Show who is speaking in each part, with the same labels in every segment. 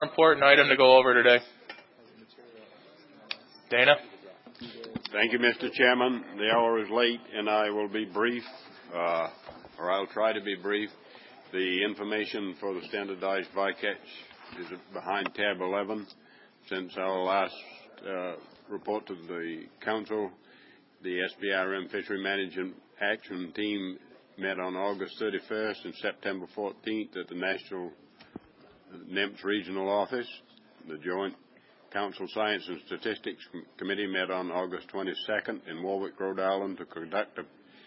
Speaker 1: Important item to go over today. Dana?
Speaker 2: Thank you, Mr. Chairman. The hour is late, and I will be brief, or I'll try to be brief. The information for the standardized bycatch is behind tab 11. Since our last report to the Council, the SBRM Fishery Management Action Team met on August 31st and September 14th at the National NEMS Regional Office. The Joint Council Science and Statistics Committee met on August 22nd in Warwick, Rhode Island to conduct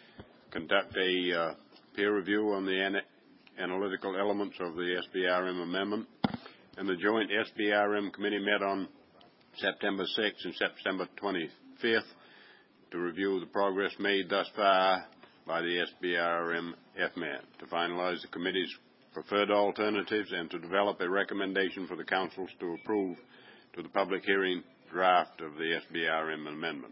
Speaker 2: a peer review on the analytical elements of the SBRM amendment. And the Joint SBRM Committee met on September 6th and September 25th to review the progress made thus far by the SBRM FMAT, to finalize the committee's preferred alternatives and to develop a recommendation for the councils to approve to the public hearing draft of the SBRM amendment.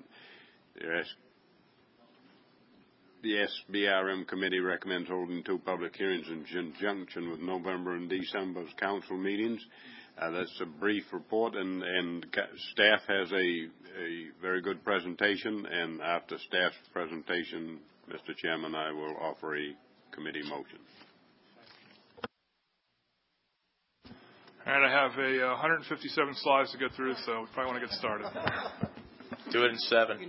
Speaker 2: The SBRM committee recommends holding 2 public hearings in conjunction with November and December's council meetings. That's a brief report, and staff has a very good presentation, and after staff's presentation, Mr. Chairman, I will offer a committee motion.
Speaker 3: All right, I have 157 slides to get through, so we probably want to get started.
Speaker 1: Do it in 7.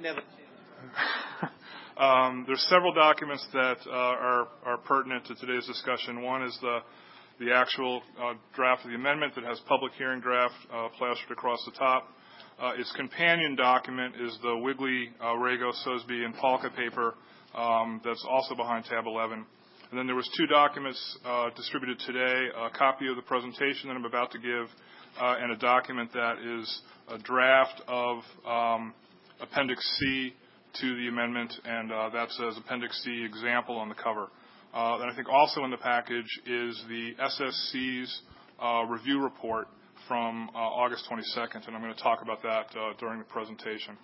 Speaker 3: There's several documents that are pertinent to today's discussion. One is the actual draft of the amendment that has public hearing draft plastered across the top. Its companion document is the Wigley, Rago, Sosby, and Polka paper that's also behind tab 11. And then there was 2 documents distributed today, a copy of the presentation that I'm about to give, and a document that is a draft of Appendix C to the amendment, and that says Appendix C example on the cover. And I think also in the package is the SSC's review report from August 22nd, and I'm going to talk about that during the presentation.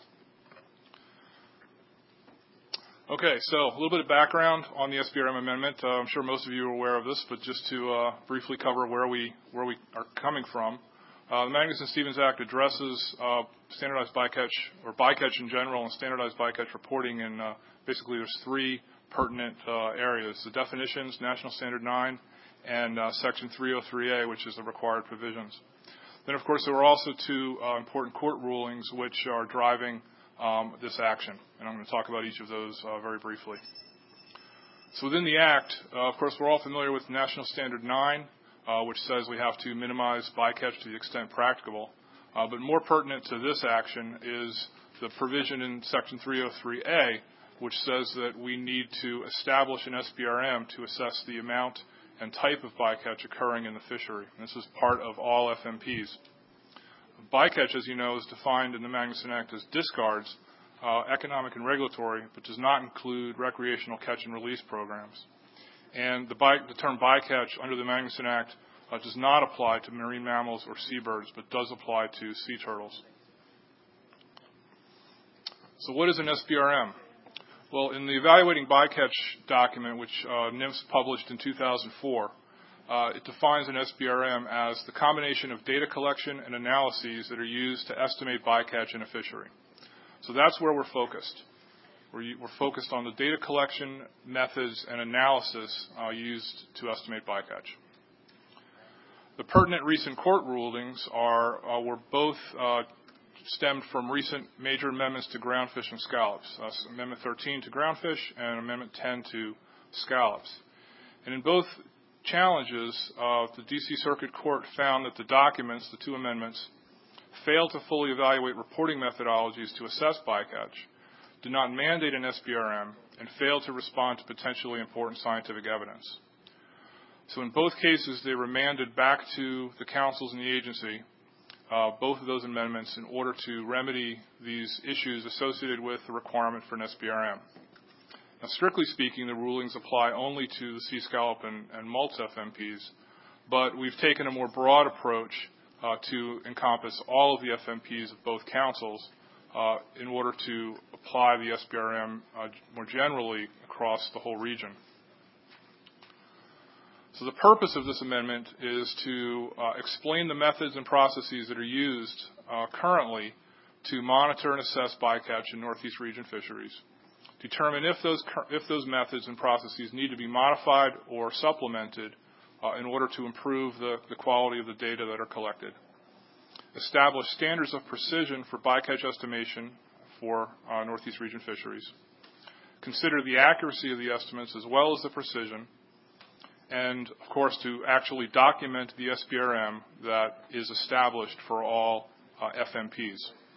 Speaker 3: Okay, so a little bit of background on the SBRM amendment. I'm sure most of you are aware of this, but just to briefly cover where we are coming from. The Magnuson-Stevens Act addresses standardized bycatch, or bycatch in general, and standardized bycatch reporting in basically there's 3 pertinent areas: the definitions, National Standard 9, and Section 303A, which is the required provisions. Then, of course, there were also 2 important court rulings which are driving this action, and I'm going to talk about each of those very briefly. So within the Act, of course, we're all familiar with National Standard 9, which says we have to minimize bycatch to the extent practicable. But more pertinent to this action is the provision in Section 303A, which says that we need to establish an SBRM to assess the amount and type of bycatch occurring in the fishery. And this is part of all FMPs. Bycatch, as you know, is defined in the Magnuson Act as discards, economic and regulatory, but does not include recreational catch and release programs. And the term bycatch under the Magnuson Act does not apply to marine mammals or seabirds, but does apply to sea turtles. So what is an SBRM? Well, in the Evaluating Bycatch document, which NIMS published in 2004, it defines an SBRM as the combination of data collection and analyses that are used to estimate bycatch in a fishery. So that's where we're focused. We're focused on the data collection methods and analysis used to estimate bycatch. The pertinent recent court rulings were both stemmed from recent major amendments to groundfish and scallops. Amendment 13 to groundfish and Amendment 10 to scallops. And in both challenges, the D.C. Circuit Court found that the documents, the 2 amendments, failed to fully evaluate reporting methodologies to assess bycatch, did not mandate an SBRM, and failed to respond to potentially important scientific evidence. So in both cases, they remanded back to the councils and the agency both of those amendments in order to remedy these issues associated with the requirement for an SBRM. Now, strictly speaking, the rulings apply only to the sea scallop and mults FMPs, but we've taken a more broad approach to encompass all of the FMPs of both councils in order to apply the SBRM more generally across the whole region. So the purpose of this amendment is to explain the methods and processes that are used currently to monitor and assess bycatch in Northeast region fisheries, determine if those methods and processes need to be modified or supplemented in order to improve the quality of the data that are collected, establish standards of precision for bycatch estimation for Northeast region fisheries, consider the accuracy of the estimates as well as the precision, and, of course, to actually document the SBRM that is established for all FMPs.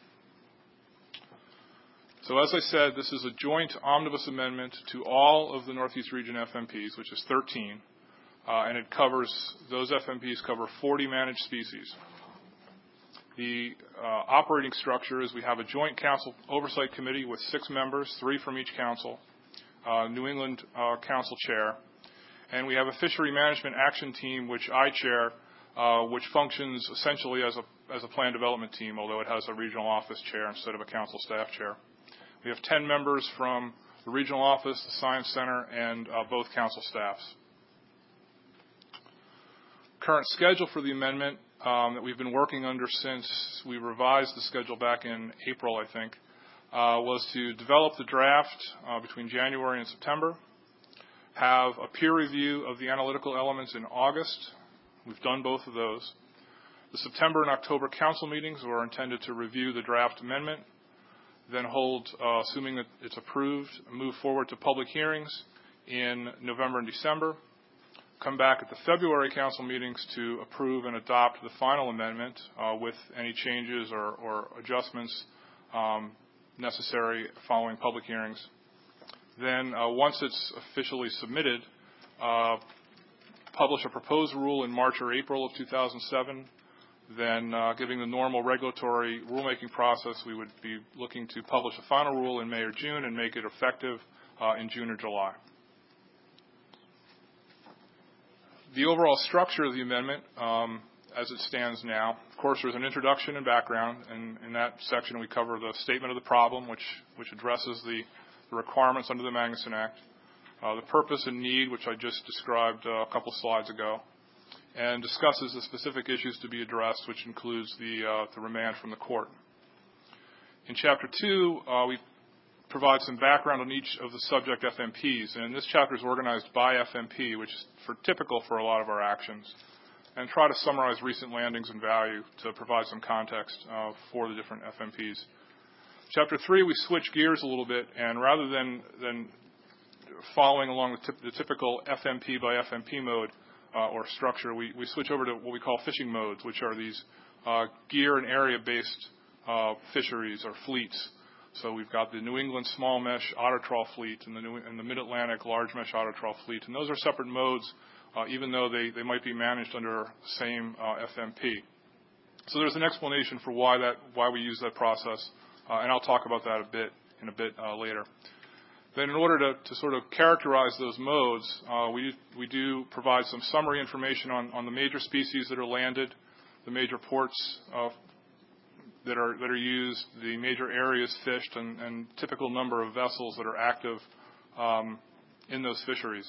Speaker 3: So as I said, this is a joint omnibus amendment to all of the Northeast region FMPs, which is 13, and those FMPs cover 40 managed species. The operating structure is we have a joint council oversight committee with 6 members, 3 from each council, New England Council chair, and we have a fishery management action team, which I chair, which functions essentially as a plan development team, although it has a regional office chair instead of a council staff chair. We have 10 members from the regional office, the science center, and both council staffs. Current schedule for the amendment that we've been working under since we revised the schedule back in April, I think, was to develop the draft between January and September, have a peer review of the analytical elements in August. We've done both of those. The September and October council meetings were intended to review the draft amendment, then hold, assuming that it's approved, move forward to public hearings in November and December, come back at the February council meetings to approve and adopt the final amendment with any changes or adjustments necessary following public hearings. Then, once it's officially submitted, publish a proposed rule in March or April of 2007. Then, giving the normal regulatory rulemaking process, we would be looking to publish a final rule in May or June and make it effective in June or July. The overall structure of the amendment, as it stands now, of course, there's an introduction and background, and in that section we cover the statement of the problem, which addresses the requirements under the Magnuson Act, the purpose and need, which I just described a couple slides ago, and discusses the specific issues to be addressed, which includes the remand from the court. In Chapter 2, we provide some background on each of the subject FMPs, and this chapter is organized by FMP, which is typical for a lot of our actions, and try to summarize recent landings and value to provide some context for the different FMPs. Chapter 3, we switch gears a little bit, and rather than following along the typical FMP by FMP mode or structure, we switch over to what we call fishing modes, which are these gear and area-based fisheries or fleets. So we've got the New England small mesh otter trawl fleet and the Mid-Atlantic large mesh otter trawl fleet, and those are separate modes, even though they might be managed under the same FMP. So there's an explanation for why we use that process. And I'll talk about that a bit later. Then in order to sort of characterize those modes, we do provide some summary information on the major species that are landed, the major ports that are used, the major areas fished, and typical number of vessels that are active in those fisheries.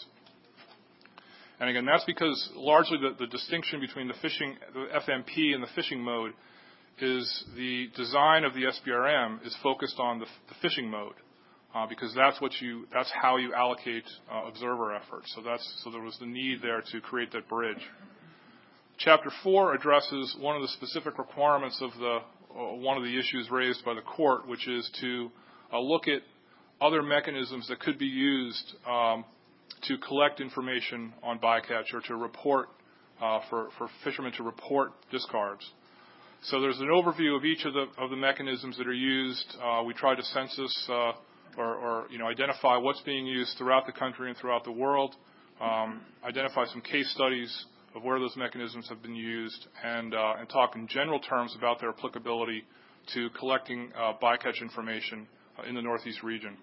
Speaker 3: And again, that's because largely the distinction between the FMP and the fishing mode is the design of the SBRM is focused on the fishing mode, because that's how you allocate observer effort. So there was the need there to create that bridge. Chapter 4 addresses one of the specific requirements of one of the issues raised by the court, which is to look at other mechanisms that could be used to collect information on bycatch or to report for fishermen to report discards. So there's an overview of each of the mechanisms that are used. We try to census or identify what's being used throughout the country and throughout the world, identify some case studies of where those mechanisms have been used, and talk in general terms about their applicability to collecting bycatch information in the Northeast region.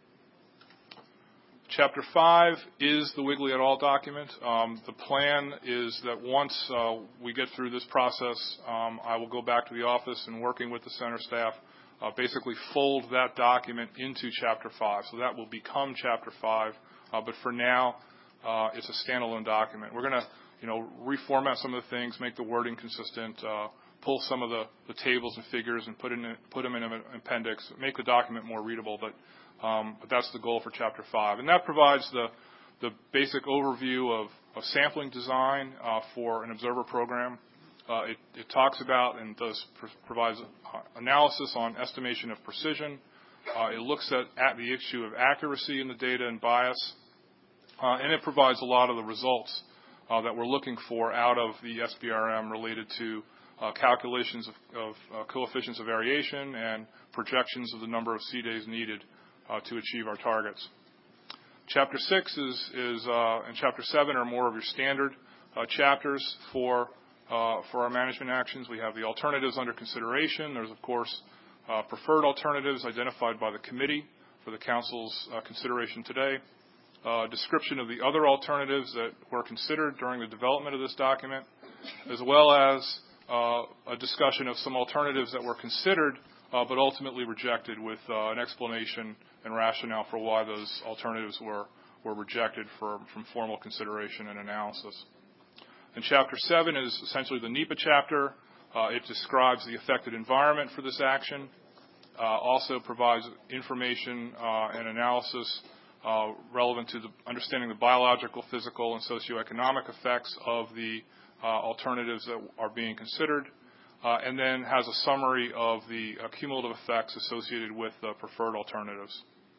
Speaker 3: Chapter 5 is the Wigley et al. Document. The plan is that once we get through this process, I will go back to the office and working with the center staff, basically fold that document into Chapter 5. So that will become Chapter 5. But for now, it's a standalone document. We're going to, reformat some of the things, make the wording consistent, pull some of the tables and figures and put them in an appendix, make the document more readable. But that's the goal for Chapter 5, and that provides the basic overview of sampling design for an observer program. It talks about and provides analysis on estimation of precision. It looks at the issue of accuracy in the data and bias, and it provides a lot of the results that we're looking for out of the SBRM related to calculations of coefficients of variation and projections of the number of C days needed to achieve our targets. Chapter 6 and Chapter 7 are more of your standard chapters for our management actions. We have the alternatives under consideration. There's, of course, preferred alternatives identified by the committee for the Council's consideration today. Description of the other alternatives that were considered during the development of this document, as well as a discussion of some alternatives that were considered but ultimately rejected, with an explanation and rationale for why those alternatives were rejected from formal consideration and analysis. And Chapter 7 is essentially the NEPA chapter. It describes the affected environment for this action, also provides information and analysis relevant to understanding the biological, physical, and socioeconomic effects of the alternatives that are being considered, and then has a summary of the cumulative effects associated with the preferred alternatives.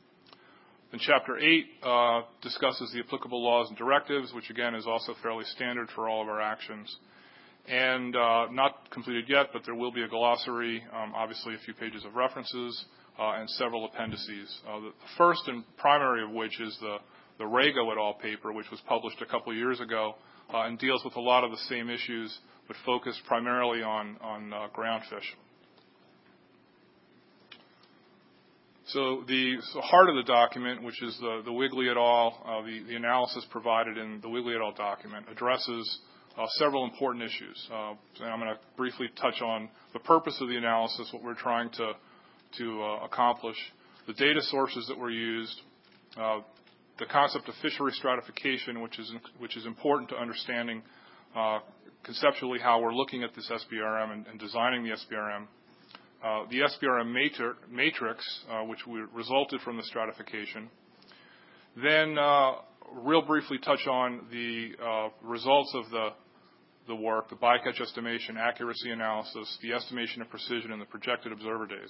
Speaker 3: Then Chapter 8 discusses the applicable laws and directives, which again is also fairly standard for all of our actions. And not completed yet, but there will be a glossary, obviously a few pages of references, and several appendices. The first and primary of which is the Rago et al. Paper, which was published a couple of years ago and deals with a lot of the same issues, but focused primarily on groundfish. So the heart of the document, which is the Wigley et al., the analysis provided in the Wigley et al. Document, addresses several important issues. And I'm going to briefly touch on the purpose of the analysis, what we're trying to accomplish, the data sources that were used, the concept of fishery stratification, which is important to understanding conceptually how we're looking at this SBRM and designing the SBRM, the SBRM matrix, which resulted from the stratification. Then real briefly touch on the results of the work, the bycatch estimation, accuracy analysis, the estimation of precision, and the projected observer days.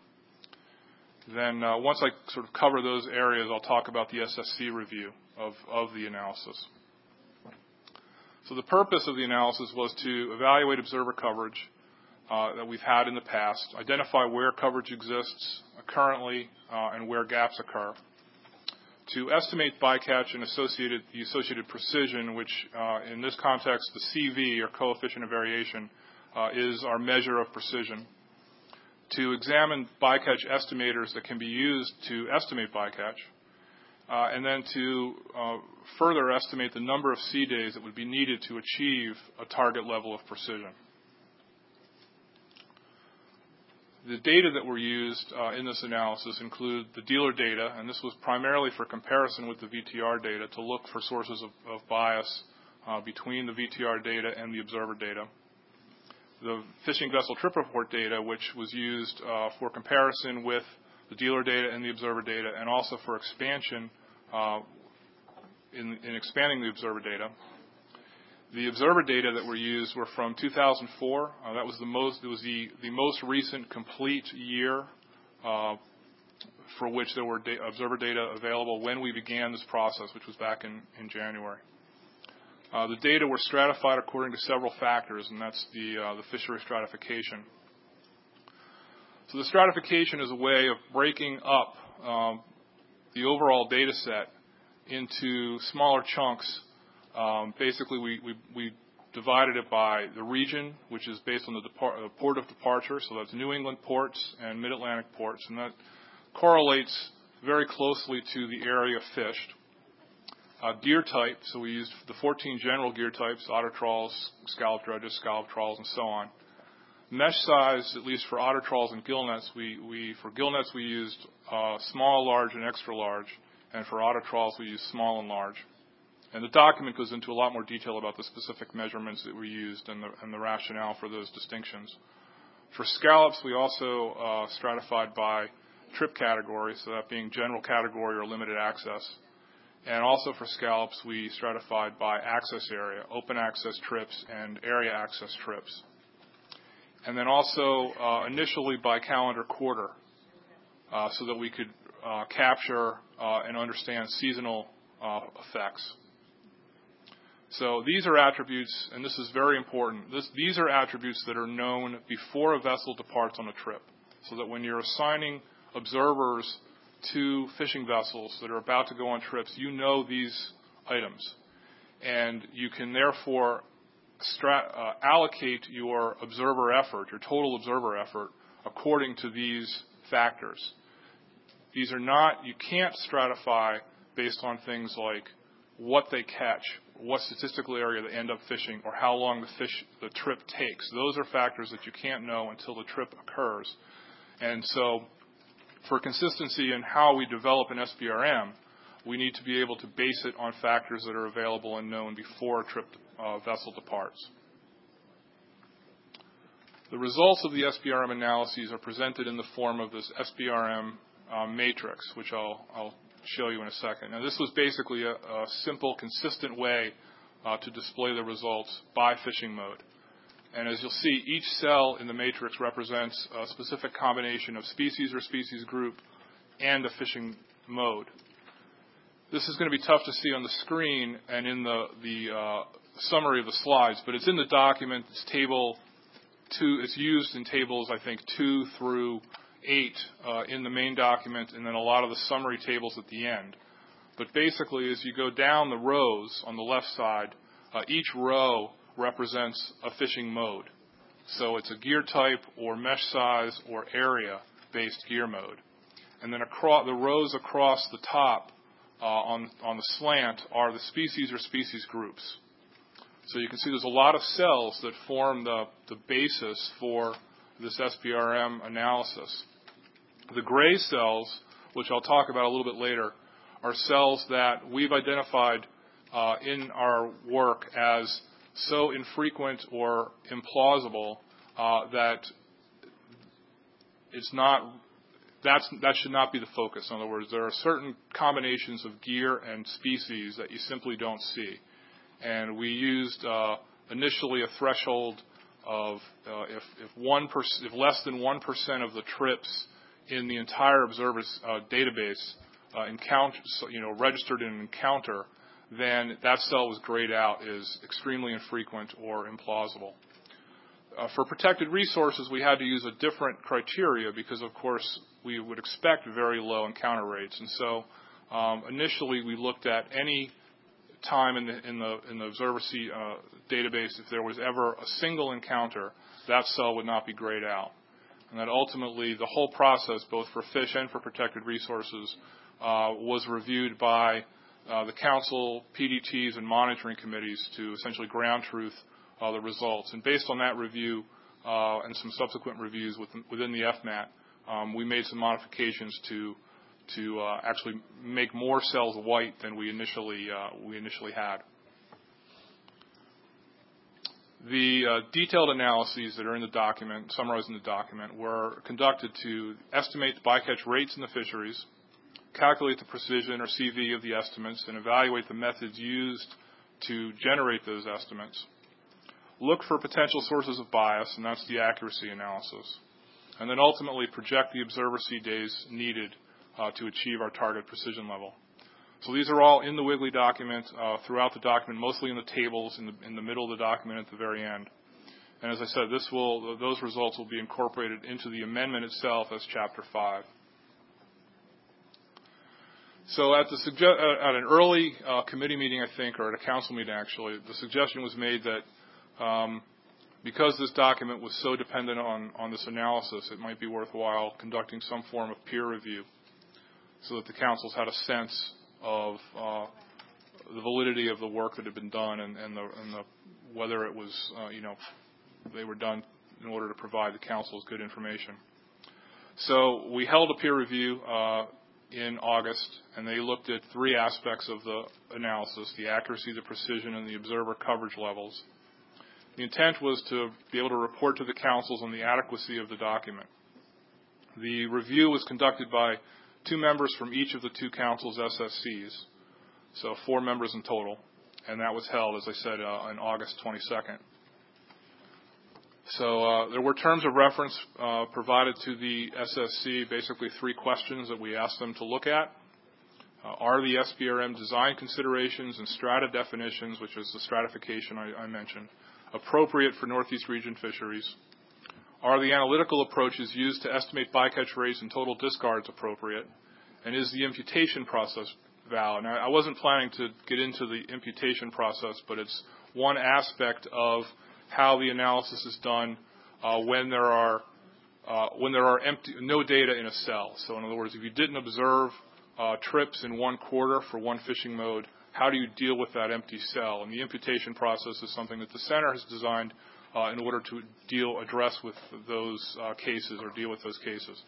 Speaker 3: Then once I sort of cover those areas, I'll talk about the SSC review of the analysis. So the purpose of the analysis was to evaluate observer coverage that we've had in the past, identify where coverage exists currently and where gaps occur, to estimate bycatch and the associated precision, which in this context, the CV, or coefficient of variation, is our measure of precision, to examine bycatch estimators that can be used to estimate bycatch, and then to further estimate the number of sea days that would be needed to achieve a target level of precision. The data that were used in this analysis include the dealer data, and this was primarily for comparison with the VTR data to look for sources of bias between the VTR data and the observer data. The fishing vessel trip report data, which was used for comparison with the dealer data and the observer data, and also for expansion in expanding the observer data. The observer data that were used were from 2004. That was the most recent complete year for which there were observer data available when we began this process, which was back in January. The data were stratified according to several factors, and that's the fishery stratification. So the stratification is a way of breaking up the overall data set into smaller chunks. Basically, we divided it by the region, which is based on the port of departure, so that's New England ports and Mid-Atlantic ports, and that correlates very closely to the area fished. Gear type, so we used the 14 general gear types, otter trawls, scallop dredges, scallop trawls, and so on. Mesh size, at least for otter trawls and gill nets, for gill nets we used small, large, and extra large, and for otter trawls we used small and large. And the document goes into a lot more detail about the specific measurements that were used and the rationale for those distinctions. For scallops, we also stratified by trip category, so that being general category or limited access. And also for scallops, we stratified by access area, open access trips and area access trips. And then also initially by calendar quarter, so that we could capture and understand seasonal effects. So these are attributes, and this is very important, these are attributes that are known before a vessel departs on a trip, so that when you're assigning observers to fishing vessels that are about to go on trips, you know these items. And you can therefore allocate your observer effort, your total observer effort, according to these factors. These are not, you can't stratify based on things like what they catch, what statistical area they end up fishing, or how long the trip takes. Those are factors that you can't know until the trip occurs. And so for consistency in how we develop an SBRM, we need to be able to base it on factors that are available and known before a trip vessel departs. The results of the SBRM analyses are presented in the form of this SBRM matrix, which I'll show you in a second. Now, this was basically a simple, consistent way to display the results by fishing mode. And as you'll see, each cell in the matrix represents a specific combination of species or species group and a fishing mode. This is going to be tough to see on the screen and in the summary of the slides, but it's in the document. It's table 2. It's used in tables, I think, 2 through 8 in the main document, and then a lot of the summary tables at the end. But basically, as you go down the rows on the left side, each row represents a fishing mode. So it's a gear type or mesh size or area-based gear mode. And then across the rows across the top on the slant are the species or species groups. So you can see there's a lot of cells that form the basis for this SBRM analysis. The gray cells, which I'll talk about a little bit later, are cells that we've identified in our work as so infrequent or implausible that that should not be the focus. In other words, there are certain combinations of gear and species that you simply don't see. And we used initially a threshold of if less than 1% of the trips in the entire observer's database registered in an encounter, then that cell was grayed out as extremely infrequent or implausible. For protected resources, we had to use a different criteria because, of course, we would expect very low encounter rates. And so initially we looked at any time in the observer database, if there was ever a single encounter, that cell would not be grayed out. And that ultimately the whole process, both for fish and for protected resources, was reviewed by the council, PDTs, and monitoring committees to essentially ground truth the results. And based on that review and some subsequent reviews within the FMAT, we made some modifications to actually make more cells white than we initially had. The detailed analyses that are in the document, summarized in the document, were conducted to estimate the bycatch rates in the fisheries, calculate the precision or CV of the estimates, and evaluate the methods used to generate those estimates. Look for potential sources of bias, and that's the accuracy analysis. And then ultimately project the observer seed days needed to achieve our target precision level. So these are all in the Wiggly document, throughout the document, mostly in the tables in the middle of the document at the very end. And as I said, those results will be incorporated into the amendment itself as Chapter 5. So at an early committee meeting, I think, or at a council meeting actually, the suggestion was made that because this document was so dependent on this analysis, it might be worthwhile conducting some form of peer review so that the councils had a sense of the validity of the work that had been done and whether it was, they were done in order to provide the councils good information. So we held a peer review in August, and they looked at three aspects of the analysis: the accuracy, the precision, and the observer coverage levels. The intent was to be able to report to the councils on the adequacy of the document. The review was conducted by 2 members from each of the 2 councils' SSCs, so 4 members in total, and that was held, as I said, on August 22nd. So there were terms of reference provided to the SSC, basically 3 questions that we asked them to look at. Are the SBRM design considerations and strata definitions, which is the stratification I mentioned, appropriate for Northeast region fisheries? Are the analytical approaches used to estimate bycatch rates and total discards appropriate? And is the imputation process valid? Now, I wasn't planning to get into the imputation process, but it's one aspect of how the analysis is done when there are no data in a cell. So in other words, if you didn't observe trips in one quarter for one fishing mode, how do you deal with that empty cell? And the imputation process is something that the center has designed in order to address with those cases or deal with those cases.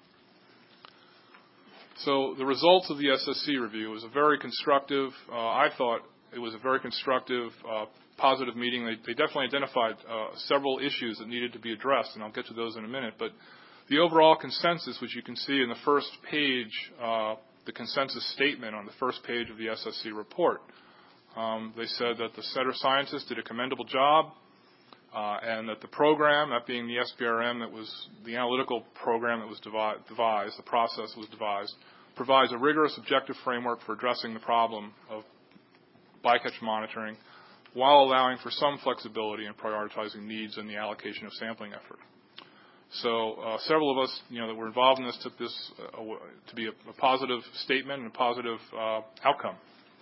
Speaker 3: So the results of the SSC review was a very constructive, I thought it was a very constructive, positive meeting. They definitely identified several issues that needed to be addressed, and I'll get to those in a minute. But the overall consensus, which you can see in the first page, the consensus statement on the first page of the SSC report, they said that the center scientists did a commendable job, and that the program, that being the SBRM, that was the analytical program that was devised, the process was devised, provides a rigorous objective framework for addressing the problem of bycatch monitoring while allowing for some flexibility in prioritizing needs and the allocation of sampling effort. So several of us, that were involved in this took this to be a positive statement and a positive outcome.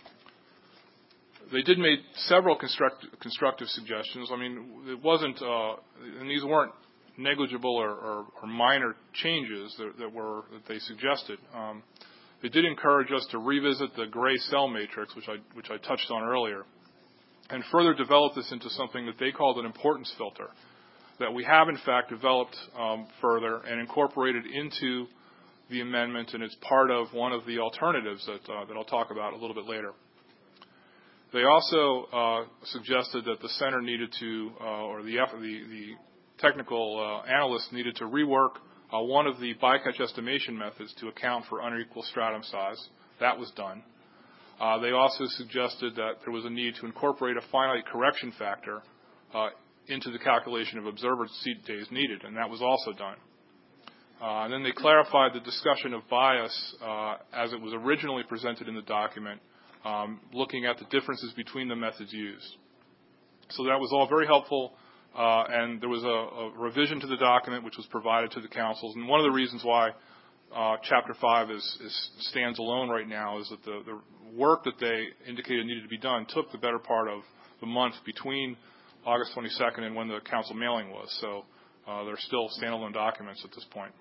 Speaker 3: They did make several constructive suggestions. I mean, it wasn't, and these weren't negligible or minor changes that they suggested. They did encourage us to revisit the gray cell matrix, which I touched on earlier, and further develop this into something that they called an importance filter, that we have in fact developed further and incorporated into the amendment, and it's part of one of the alternatives that I'll talk about a little bit later. They also suggested that the center needed to, or the technical analysts needed to rework one of the bycatch estimation methods to account for unequal stratum size. That was done. They also suggested that there was a need to incorporate a finite correction factor into the calculation of observer seat days needed, and that was also done. And then they clarified the discussion of bias as it was originally presented in the document, looking at the differences between the methods used. So that was all very helpful, and there was a revision to the document which was provided to the councils. And one of the reasons why Chapter 5 stands alone right now is that the work that they indicated needed to be done took the better part of the month between August 22nd and when the council mailing was. So they're still standalone documents at this point.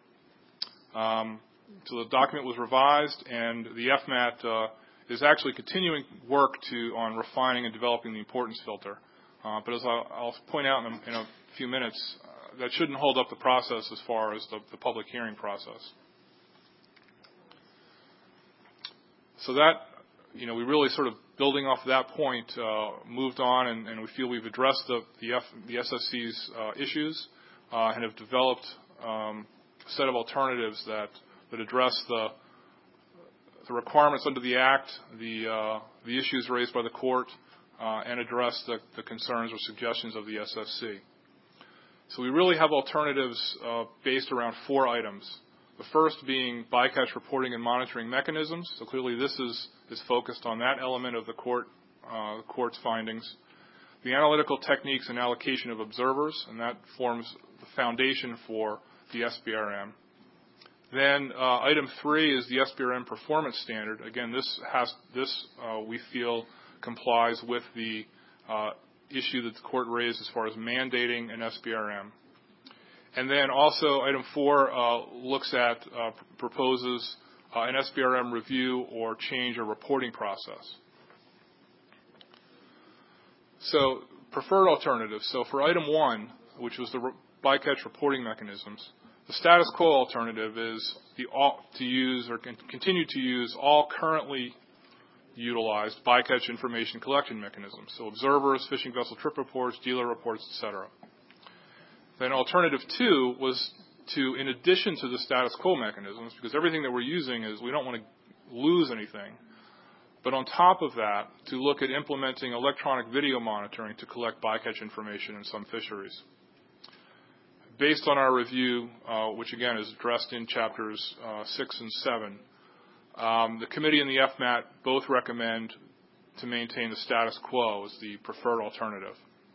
Speaker 3: So the document was revised, and the FMAT is actually continuing work on refining and developing the importance filter. But as I'll point out in a few minutes, that shouldn't hold up the process as far as the public hearing process. So that, we really sort of building off that point, moved on, and we feel we've addressed the SSC's issues and have developed a set of alternatives that address the requirements under the Act, the issues raised by the court, and address the concerns or suggestions of the SSC. So we really have alternatives based around 4 items. The first being bycatch reporting and monitoring mechanisms. So clearly this is focused on that element of the court's findings. The analytical techniques and allocation of observers, and that forms the foundation for the SBRM. Then item 3 is the SBRM performance standard. Again, this we feel complies with the issue that the court raised as far as mandating an SBRM. And then also item 4 proposes an SBRM review or change or reporting process. So preferred alternatives. So for item 1, which was the bycatch reporting mechanisms, The status quo alternative is to use or continue to use all currently utilized bycatch information collection mechanisms. So observers, fishing vessel trip reports, dealer reports, etc. Then alternative 2 was to, in addition to the status quo mechanisms, because everything that we're using is we don't want to lose anything, but on top of that, to look at implementing electronic video monitoring to collect bycatch information in some fisheries. Based on our review, which again is addressed in chapters 6 and 7, the committee and the FMAT both recommend to maintain the status quo as the preferred alternative.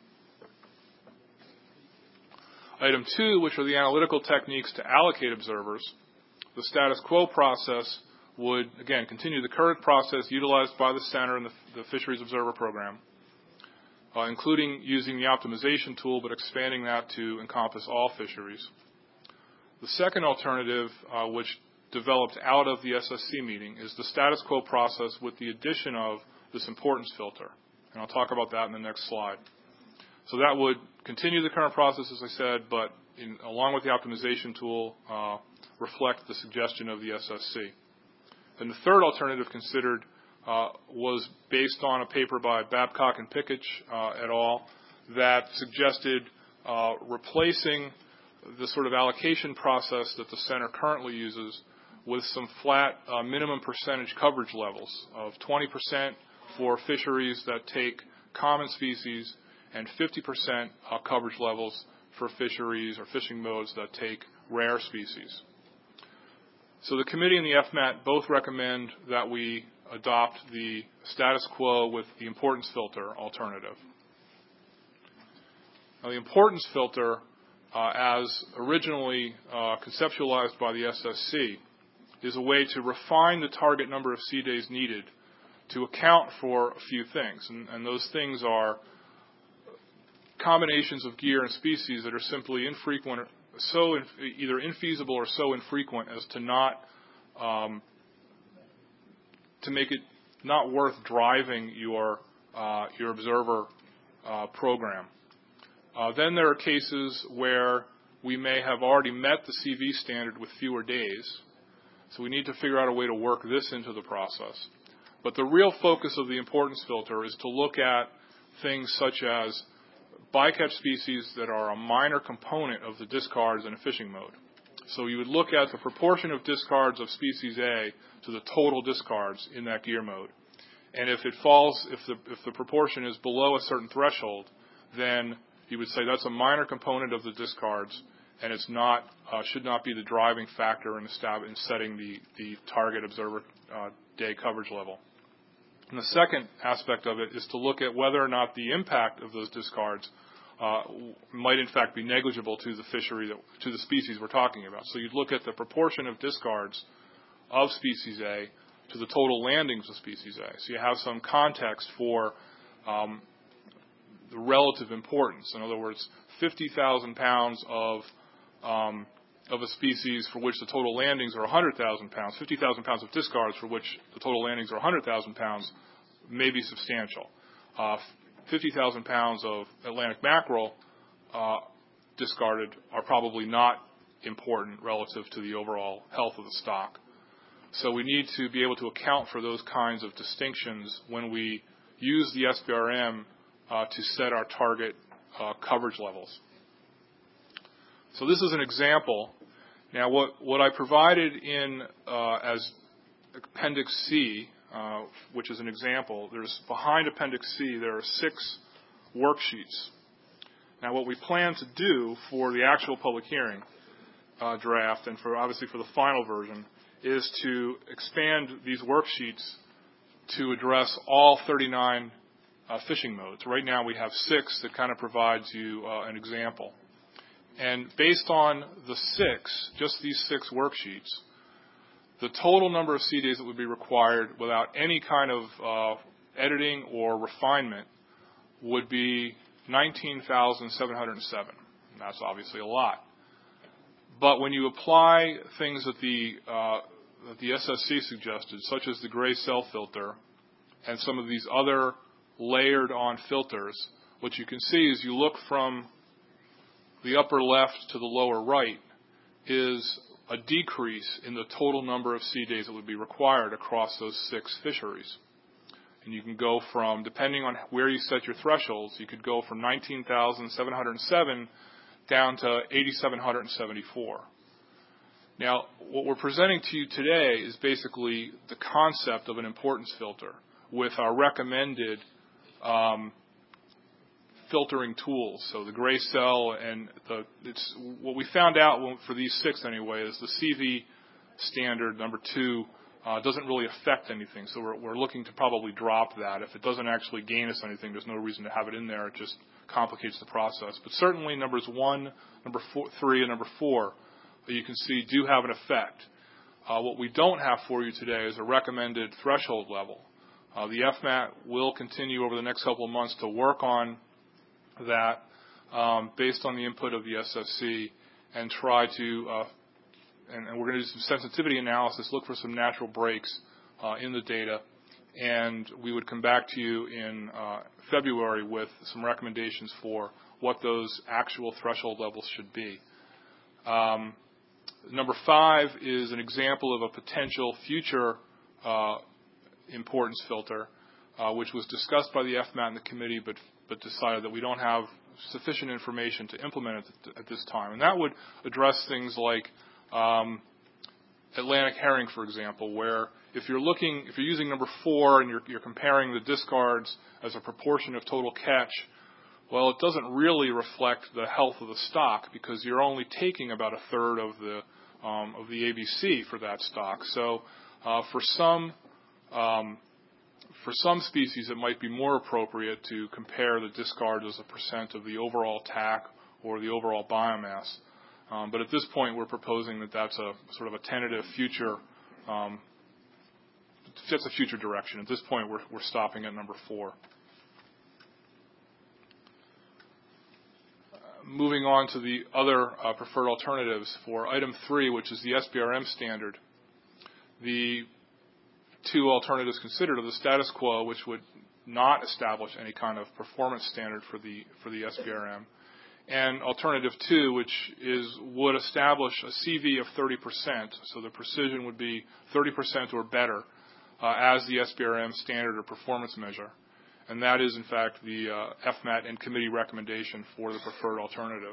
Speaker 3: Item 2, which are the analytical techniques to allocate observers, the status quo process would, again, continue the current process utilized by the Center and the Fisheries Observer Program, including using the optimization tool, but expanding that to encompass all fisheries. The second alternative, which developed out of the SSC meeting, is the status quo process with the addition of this importance filter. And I'll talk about that in the next slide. So that would continue the current process, as I said, but along with the optimization tool, reflect the suggestion of the SSC. And the third alternative considered was based on a paper by Babcock and Pickich et al. That suggested replacing the sort of allocation process that the center currently uses with some flat minimum percentage coverage levels of 20% for fisheries that take common species and 50% coverage levels for fisheries or fishing modes that take rare species. So the committee and the FMAT both recommend that we adopt the status quo with the importance filter alternative. Now, the importance filter, as originally conceptualized by the SSC, is a way to refine the target number of sea days needed to account for a few things. And those things are combinations of gear and species that are simply infrequent, either infeasible or so infrequent as to not to make it not worth driving your observer program. Then there are cases where we may have already met the CV standard with fewer days, so we need to figure out a way to work this into the process. But the real focus of the importance filter is to look at things such as bycatch species that are a minor component of the discards in a fishing mode. So you would look at the proportion of discards of species A to the total discards in that gear mode. And if it falls, if the proportion is below a certain threshold, then you would say that's a minor component of the discards, and it's not should not be the driving factor in setting the target observer day coverage level. And the second aspect of it is to look at whether or not the impact of those discards might in fact be negligible to the fishery, to the species we're talking about. So you'd look at the proportion of discards of species A to the total landings of species A. So you have some context for the relative importance. In other words, 50,000 pounds of a species for which the total landings are 100,000 pounds, 50,000 pounds of discards for which the total landings are 100,000 pounds may be substantial. 50,000 pounds of Atlantic mackerel discarded are probably not important relative to the overall health of the stock. So we need to be able to account for those kinds of distinctions when we use the SBRM to set our target coverage levels. So this is an example. Now, what I provided in as Appendix C, which is an example, there's behind Appendix C, there are 6 worksheets. Now, what we plan to do for the actual public hearing draft and obviously for the final version is to expand these worksheets to address all 39 fishing modes. Right now we have 6 that kind of provides you an example. And based on the 6, just these 6 worksheets, the total number of sea days that would be required without any kind of editing or refinement would be 19,707. And that's obviously a lot. But when you apply things that the SSC suggested, such as the gray cell filter and some of these other layered on filters, what you can see is you look from the upper left to the lower right, is a decrease in the total number of seed days that would be required across those 6 fisheries. And you can go from, depending on where you set your thresholds, you could go from 19,707 down to 8,774. Now, what we're presenting to you today is basically the concept of an importance filter with our recommended filtering tools. So the gray cell and what we found out for these 6 anyway is the CV standard number 2 doesn't really affect anything. So we're looking to probably drop that. If it doesn't actually gain us anything, there's no reason to have it in there. It just complicates the process. But certainly numbers 1, number 3, and number 4, you can see do have an effect. What we don't have for you today is a recommended threshold level. The FMAT will continue over the next couple of months to work on that based on the input of the SFC and try to, and we're going to do some sensitivity analysis, look for some natural breaks in the data, and we would come back to you in February with some recommendations for what those actual threshold levels should be. Number 5 is an example of a potential future importance filter, which was discussed by the FMAT and the committee, but decided that we don't have sufficient information to implement it at this time. And that would address things like Atlantic herring, for example, where if you're using number 4 and you're comparing the discards as a proportion of total catch, well, it doesn't really reflect the health of the stock because you're only taking about a third of the ABC for that stock. So for some species, it might be more appropriate to compare the discard as a percent of the overall TAC or the overall biomass. But at this point, we're proposing that that's a sort of a tentative future, that's a future direction. At this point, we're stopping at number 4. Moving on to the other preferred alternatives for item 3, which is the SBRM standard. The 2 alternatives considered are the status quo, which would not establish any kind of performance standard for the SBRM, and alternative 2, which would establish a CV of 30%, so the precision would be 30% or better as the SBRM standard or performance measure. And that is, in fact, the FMAT and committee recommendation for the preferred alternative.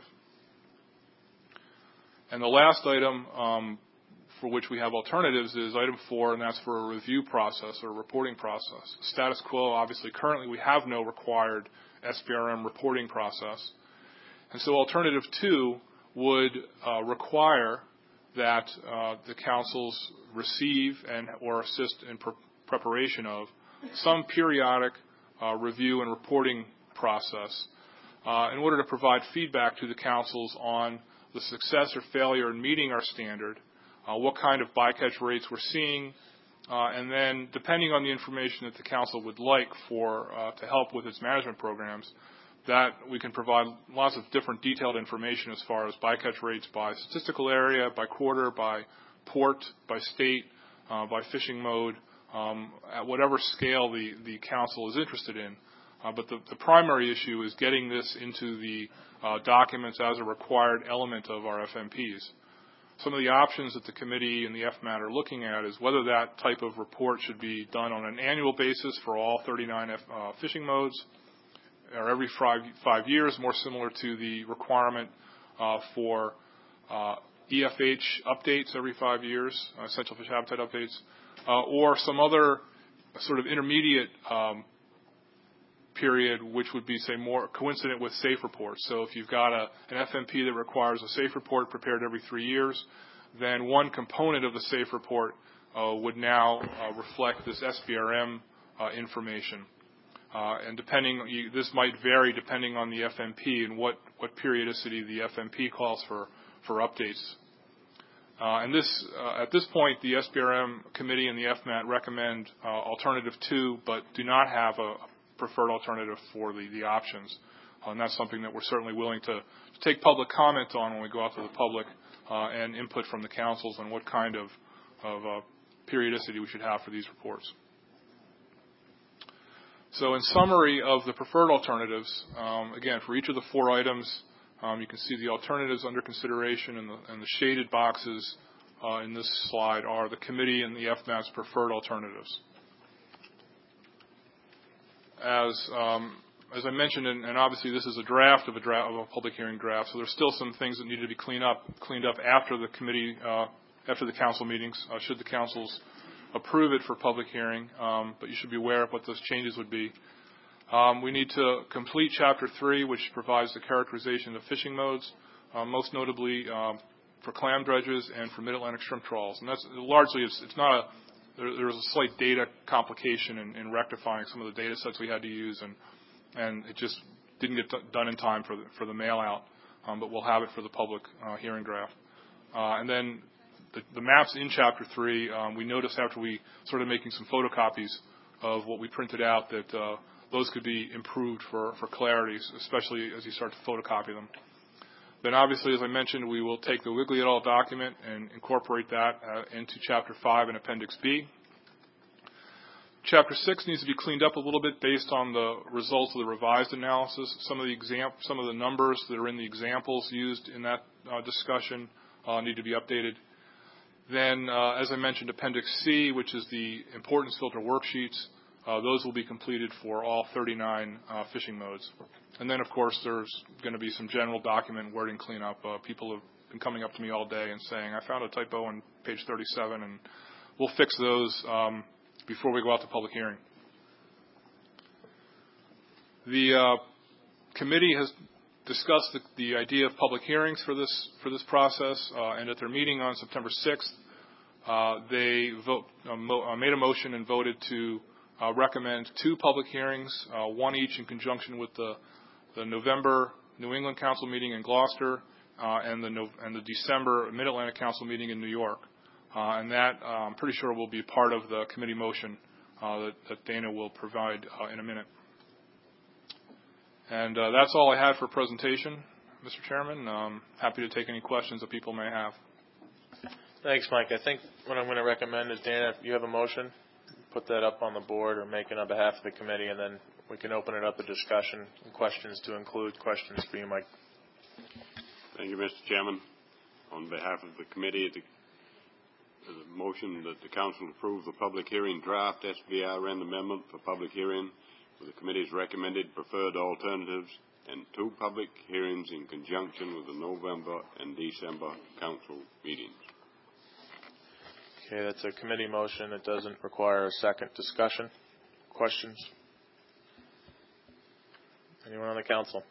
Speaker 3: And the last item for which we have alternatives is item 4, and that's for a review process or a reporting process. Status quo, obviously, currently we have no required SBRM reporting process. And so alternative 2 would require that the councils receive or assist in preparation of some periodic review and reporting process in order to provide feedback to the councils on the success or failure in meeting our standard, what kind of bycatch rates we're seeing, and then depending on the information that the council would like to help with its management programs, that we can provide lots of different detailed information as far as bycatch rates by statistical area, by quarter, by port, by state, by fishing mode, at whatever scale the council is interested in. But the primary issue is getting this into the documents as a required element of our FMPs. Some of the options that the committee and the FMAT are looking at is whether that type of report should be done on an annual basis for all 39 fishing modes, or every 5 years, more similar to the requirement for EFH updates every 5 years, essential fish habitat updates, or some other sort of intermediate period, which would be, say, more coincident with SAFE reports. So if you've got an FMP that requires a SAFE report prepared every 3 years, then one component of the SAFE report would now reflect this SBRM information. And this might vary depending on the FMP and what periodicity the FMP calls for updates. And at this point, the SBRM committee and the FMAT recommend alternative 2, but do not have a preferred alternative for the options. And that's something that we're certainly willing to take public comment on when we go out to the public and input from the councils on what kind of periodicity we should have for these reports. So in summary of the preferred alternatives, again, for each of the 4 items, You can see the alternatives under consideration, and the shaded boxes in this slide are the committee and the FMAP's preferred alternatives. As I mentioned, and obviously this is a draft of a public hearing draft, so there's still some things that need to be cleaned up after the committee, after the council meetings, should the councils approve it for public hearing. But you should be aware of what those changes would be. We need to complete Chapter 3, which provides the characterization of fishing modes, most notably for clam dredges and for mid-Atlantic shrimp trawls. And that's largely, it's not there was a slight data complication in rectifying some of the data sets we had to use, and it just didn't get done in time for the mail out, but we'll have it for the public hearing draft. And then the maps in Chapter 3, we noticed after we started making some photocopies of what we printed out that those could be improved for clarity, especially as you start to photocopy them. Then obviously, as I mentioned, we will take the Wigley et al. Document and incorporate that into Chapter 5 and Appendix B. Chapter 6 needs to be cleaned up a little bit based on the results of the revised analysis. Some of the numbers that are in the examples used in that discussion need to be updated. Then, as I mentioned, Appendix C, which is the importance filter worksheets, those will be completed for all 39 fishing modes. And then, of course, there's going to be some general document wording cleanup. People have been coming up to me all day and saying, I found a typo on page 37, and we'll fix those before we go out to public hearing. The committee has discussed the idea of public hearings for this process, and at their meeting on September 6th, they made a motion and voted to recommend 2 public hearings, one each in conjunction with the November New England Council meeting in Gloucester and the December Mid-Atlantic Council meeting in New York. And that, I'm pretty sure, will be part of the committee motion that Dana will provide in a minute. And that's all I had for presentation, Mr. Chairman. Happy to take any questions that people may have.
Speaker 1: Thanks, Mike. I think what I'm going to recommend is, Dana, if you have a motion, put that up on the board or make it on behalf of the committee, and then we can open it up to discussion and questions to include questions for you, Mike.
Speaker 2: Thank you, Mr. Chairman. On behalf of the committee, the motion that the council approve the public hearing draft SBRN amendment for public hearing with the committee's recommended preferred alternatives and 2 public hearings in conjunction with the November and December council meetings.
Speaker 1: Okay, that's a committee motion. It doesn't require a second discussion. Questions? Anyone on the council?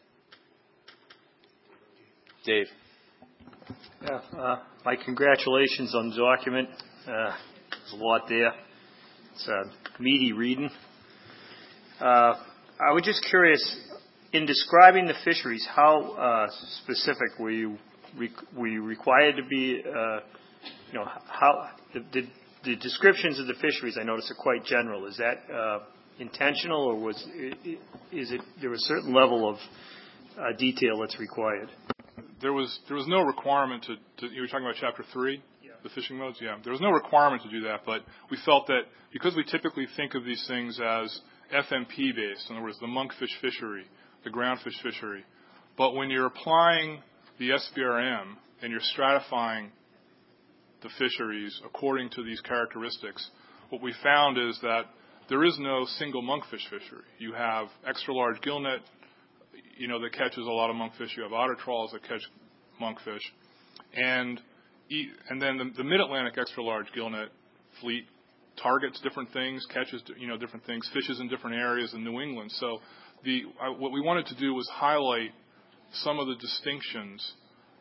Speaker 1: Dave.
Speaker 4: Yeah, my congratulations on the document. There's a lot there. It's meaty reading. I was just curious, in describing the fisheries, how specific were you required to be? How the descriptions of the fisheries, I notice, are quite general. Is that intentional, or there was a certain level of detail that's required?
Speaker 3: There was no requirement to you were talking about Chapter 3,
Speaker 4: yeah.
Speaker 3: The fishing modes? Yeah. There was no requirement to do that, but we felt that because we typically think of these things as FMP based, in other words, the monkfish fishery, the groundfish fishery, but when you're applying the SBRM and you're stratifying the fisheries according to these characteristics, what we found is that there is no single monkfish fishery. You have extra large gillnet, that catches a lot of monkfish. You have otter trawls that catch monkfish, and then the mid-Atlantic extra large gillnet fleet targets different things, catches different things, fishes in different areas in New England. So what we wanted to do was highlight some of the distinctions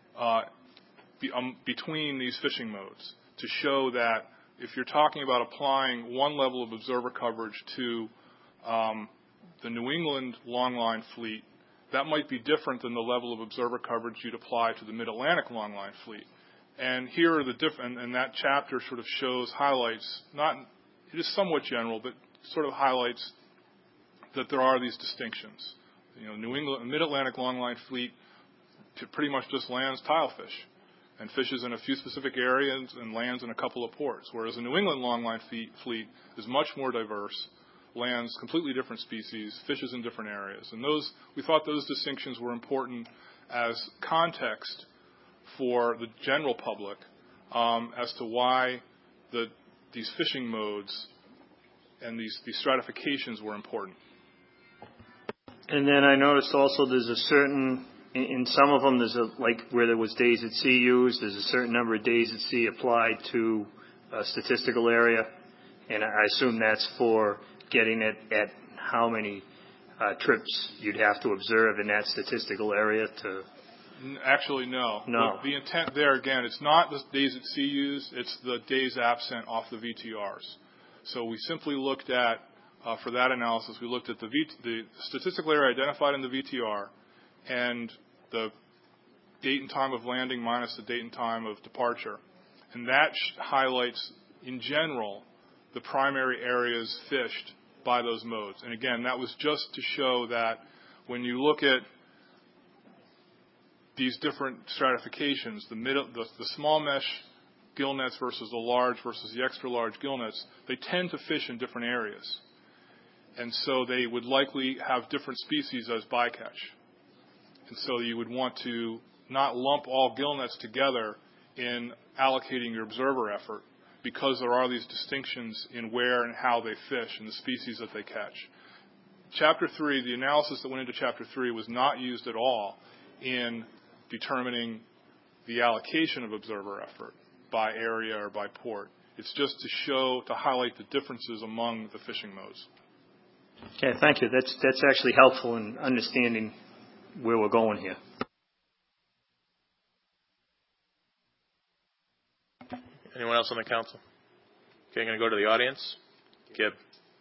Speaker 3: between these fishing modes to show that if you're talking about applying one level of observer coverage to the New England longline fleet, that might be different than the level of observer coverage you'd apply to the Mid-Atlantic longline fleet. And here are the different, and that chapter sort of highlights, it is somewhat general, but sort of highlights that there are these distinctions. New England, Mid-Atlantic longline fleet pretty much just lands tilefish and fishes in a few specific areas and lands in a couple of ports, whereas the New England longline fleet is much more diverse, lands completely different species, fishes in different areas. And we thought those distinctions were important as context for the general public as to why these fishing modes and these stratifications were important.
Speaker 4: And then I noticed also there's a certain, in some of them, like where there was days at sea used, there's a certain number of days at sea applied to a statistical area, and I assume that's for getting it at how many trips you'd have to observe in that statistical area to...
Speaker 3: Actually, no.
Speaker 4: No.
Speaker 3: The intent there, again, it's not the days at sea used, it's the days absent off the VTRs. So we simply looked at, for that analysis, we looked at the statistical area identified in the VTR and the date and time of landing minus the date and time of departure. And that highlights, in general, the primary areas fished by those modes. And again, that was just to show that when you look at these different stratifications, the small mesh gill nets versus the large versus the extra large gill nets, they tend to fish in different areas. And so they would likely have different species as bycatch. And so you would want to not lump all gill nets together in allocating your observer effort, because there are these distinctions in where and how they fish and the species that they catch. Chapter 3, the analysis that went into Chapter 3 was not used at all in determining the allocation of observer effort by area or by port. It's just to highlight the differences among the fishing modes.
Speaker 4: Okay, thank you. That's actually helpful in understanding where we're going here.
Speaker 1: Anyone else on the council? Okay, I'm going to go to the audience. Gib.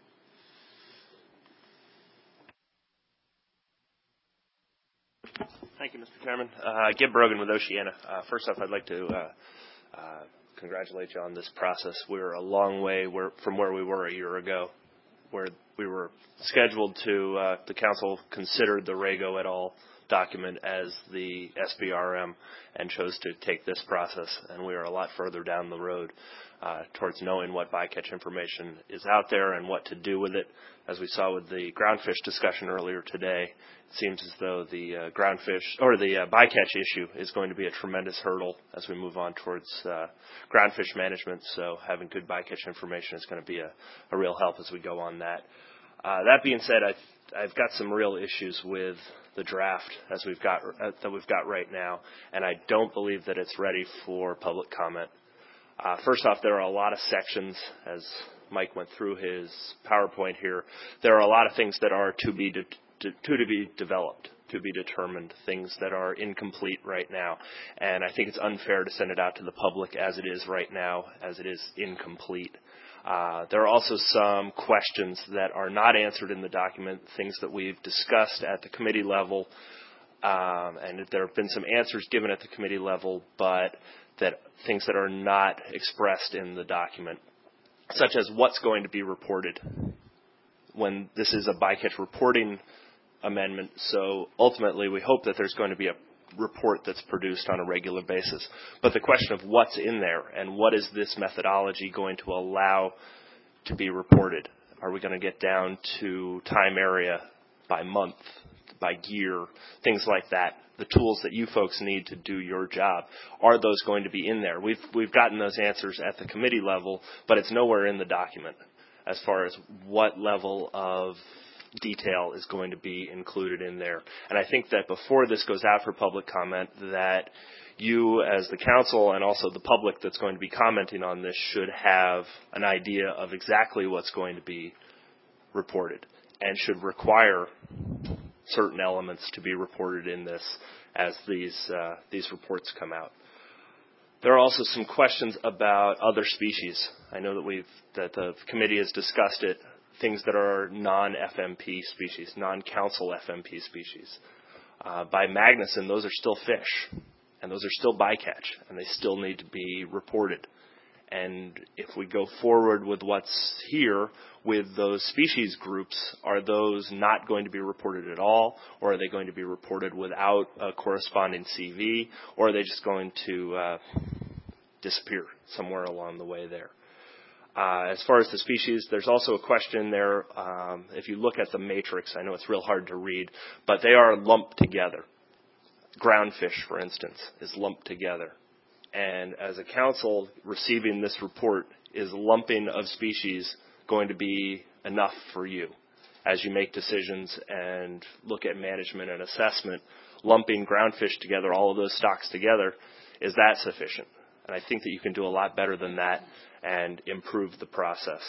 Speaker 5: Thank you, Mr. Chairman. Gib Brogan with Oceana. First off, I'd like to congratulate you on this process. We're a long way from where we were a year ago, where we were scheduled to, the council considered the Rago et al. Document as the SBRM and chose to take this process, and we are a lot further down the road towards knowing what bycatch information is out there and what to do with it. As we saw with the groundfish discussion earlier today, it seems as though the groundfish or the bycatch issue is going to be a tremendous hurdle as we move on towards groundfish management. So having good bycatch information is going to be a real help as we go on that. That being said, I've got some real issues with the draft that we've got right now, and I don't believe that it's ready for public comment. First off, there are a lot of sections, as Mike went through his PowerPoint here. There are a lot of things that are to be developed, to be determined, things that are incomplete right now, and I think it's unfair to send it out to the public as it is right now, as it is incomplete. There are also some questions that are not answered in the document, things that we've discussed at the committee level, and there have been some answers given at the committee level, but that things that are not expressed in the document, such as what's going to be reported when this is a bycatch reporting amendment. So ultimately, we hope that there's going to be a report that's produced on a regular basis. But the question of what's in there and what is this methodology going to allow to be reported? Are we going to get down to time area by month, by year, things like that? The tools that you folks need to do your job, are those going to be in there? We've gotten those answers at the committee level, but it's nowhere in the document as far as what level of detail is going to be included in there. And I think that before this goes out for public comment, that you as the council and also the public that's going to be commenting on this should have an idea of exactly what's going to be reported and should require certain elements to be reported in this as these reports come out. There are also some questions about other species. I know that the committee has discussed it. Things that are non-FMP species, non-council FMP species. By Magnuson, those are still fish, and those are still bycatch, and they still need to be reported. And if we go forward with what's here with those species groups, are those not going to be reported at all, or are they going to be reported without a corresponding CV, or are they just going to disappear somewhere along the way there? As far as the species, there's also a question there. If you look at the matrix, I know it's real hard to read, but they are lumped together. groundfish, for instance, is lumped together. And as a council receiving this report, is lumping of species going to be enough for you as you make decisions and look at management and assessment? Lumping groundfish together, all of those stocks together, is that sufficient? And I think that you can do a lot better than that and improve the process.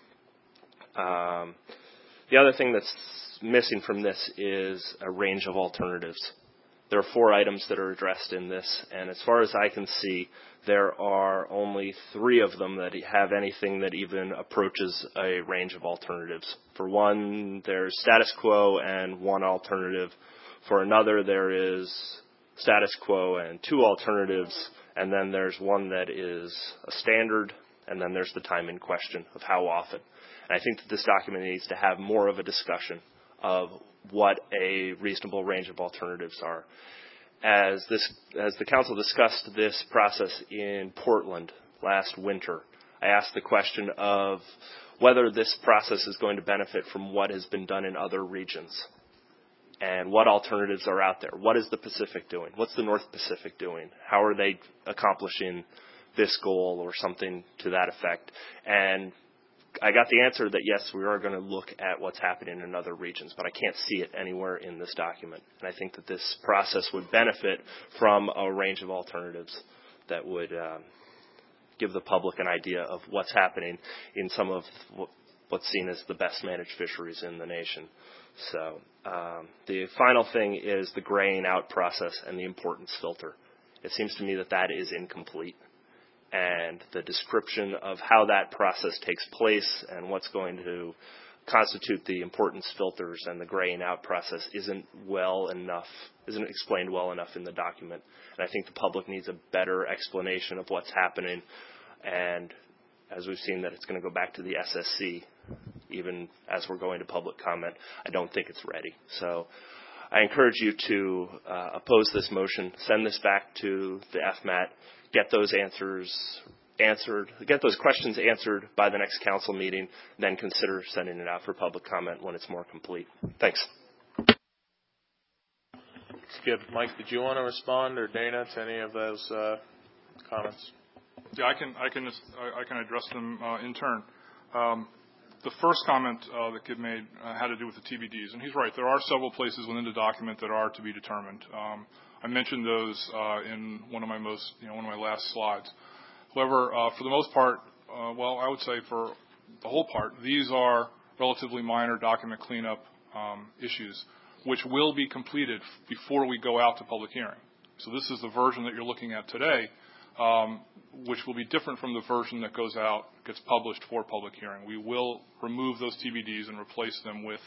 Speaker 5: The other thing that's missing from this is a range of alternatives. There are 4 items that are addressed in this, and as far as I can see, there are only 3 of them that have anything that even approaches a range of alternatives. For one, there's status quo and 1 alternative. For another, there is status quo and 2 alternatives, and then there's one that is a standard, and then there's the time in question of how often. And I think that this document needs to have more of a discussion of what a reasonable range of alternatives are. As the council discussed this process in Portland last winter, I asked the question of whether this process is going to benefit from what has been done in other regions and what alternatives are out there. What is the Pacific doing? What's the North Pacific doing? How are they accomplishing this goal or something to that effect? And I got the answer that yes, we are going to look at what's happening in other regions, but I can't see it anywhere in this document. And I think that this process would benefit from a range of alternatives that would give the public an idea of what's happening in some of what's seen as the best managed fisheries in the nation. So the final thing is the graying out process and the importance filter. It seems to me that that is incomplete. And the description of how that process takes place and what's going to constitute the importance filters and the graying out process isn't explained well enough in the document. And I think the public needs a better explanation of what's happening. And as we've seen that it's going to go back to the SSC, even as we're going to public comment, I don't think it's ready. So I encourage you to oppose this motion, send this back to the FMAT, get those questions answered by the next council meeting, then consider sending it out for public comment when it's more complete. Thanks.
Speaker 1: Skip, Mike, did you want to respond, or Dana, to any of those comments?
Speaker 3: Yeah, I can address them in turn. The first comment that Kip made had to do with the TBDs, and he's right. There are several places within the document that are to be determined. I mentioned those in one of my last slides. However, for the most part, I would say for the whole part, these are relatively minor document cleanup issues, which will be completed before we go out to public hearing. So this is the version that you're looking at today, which will be different from the version that gets published for public hearing. We will remove those TBDs and replace them with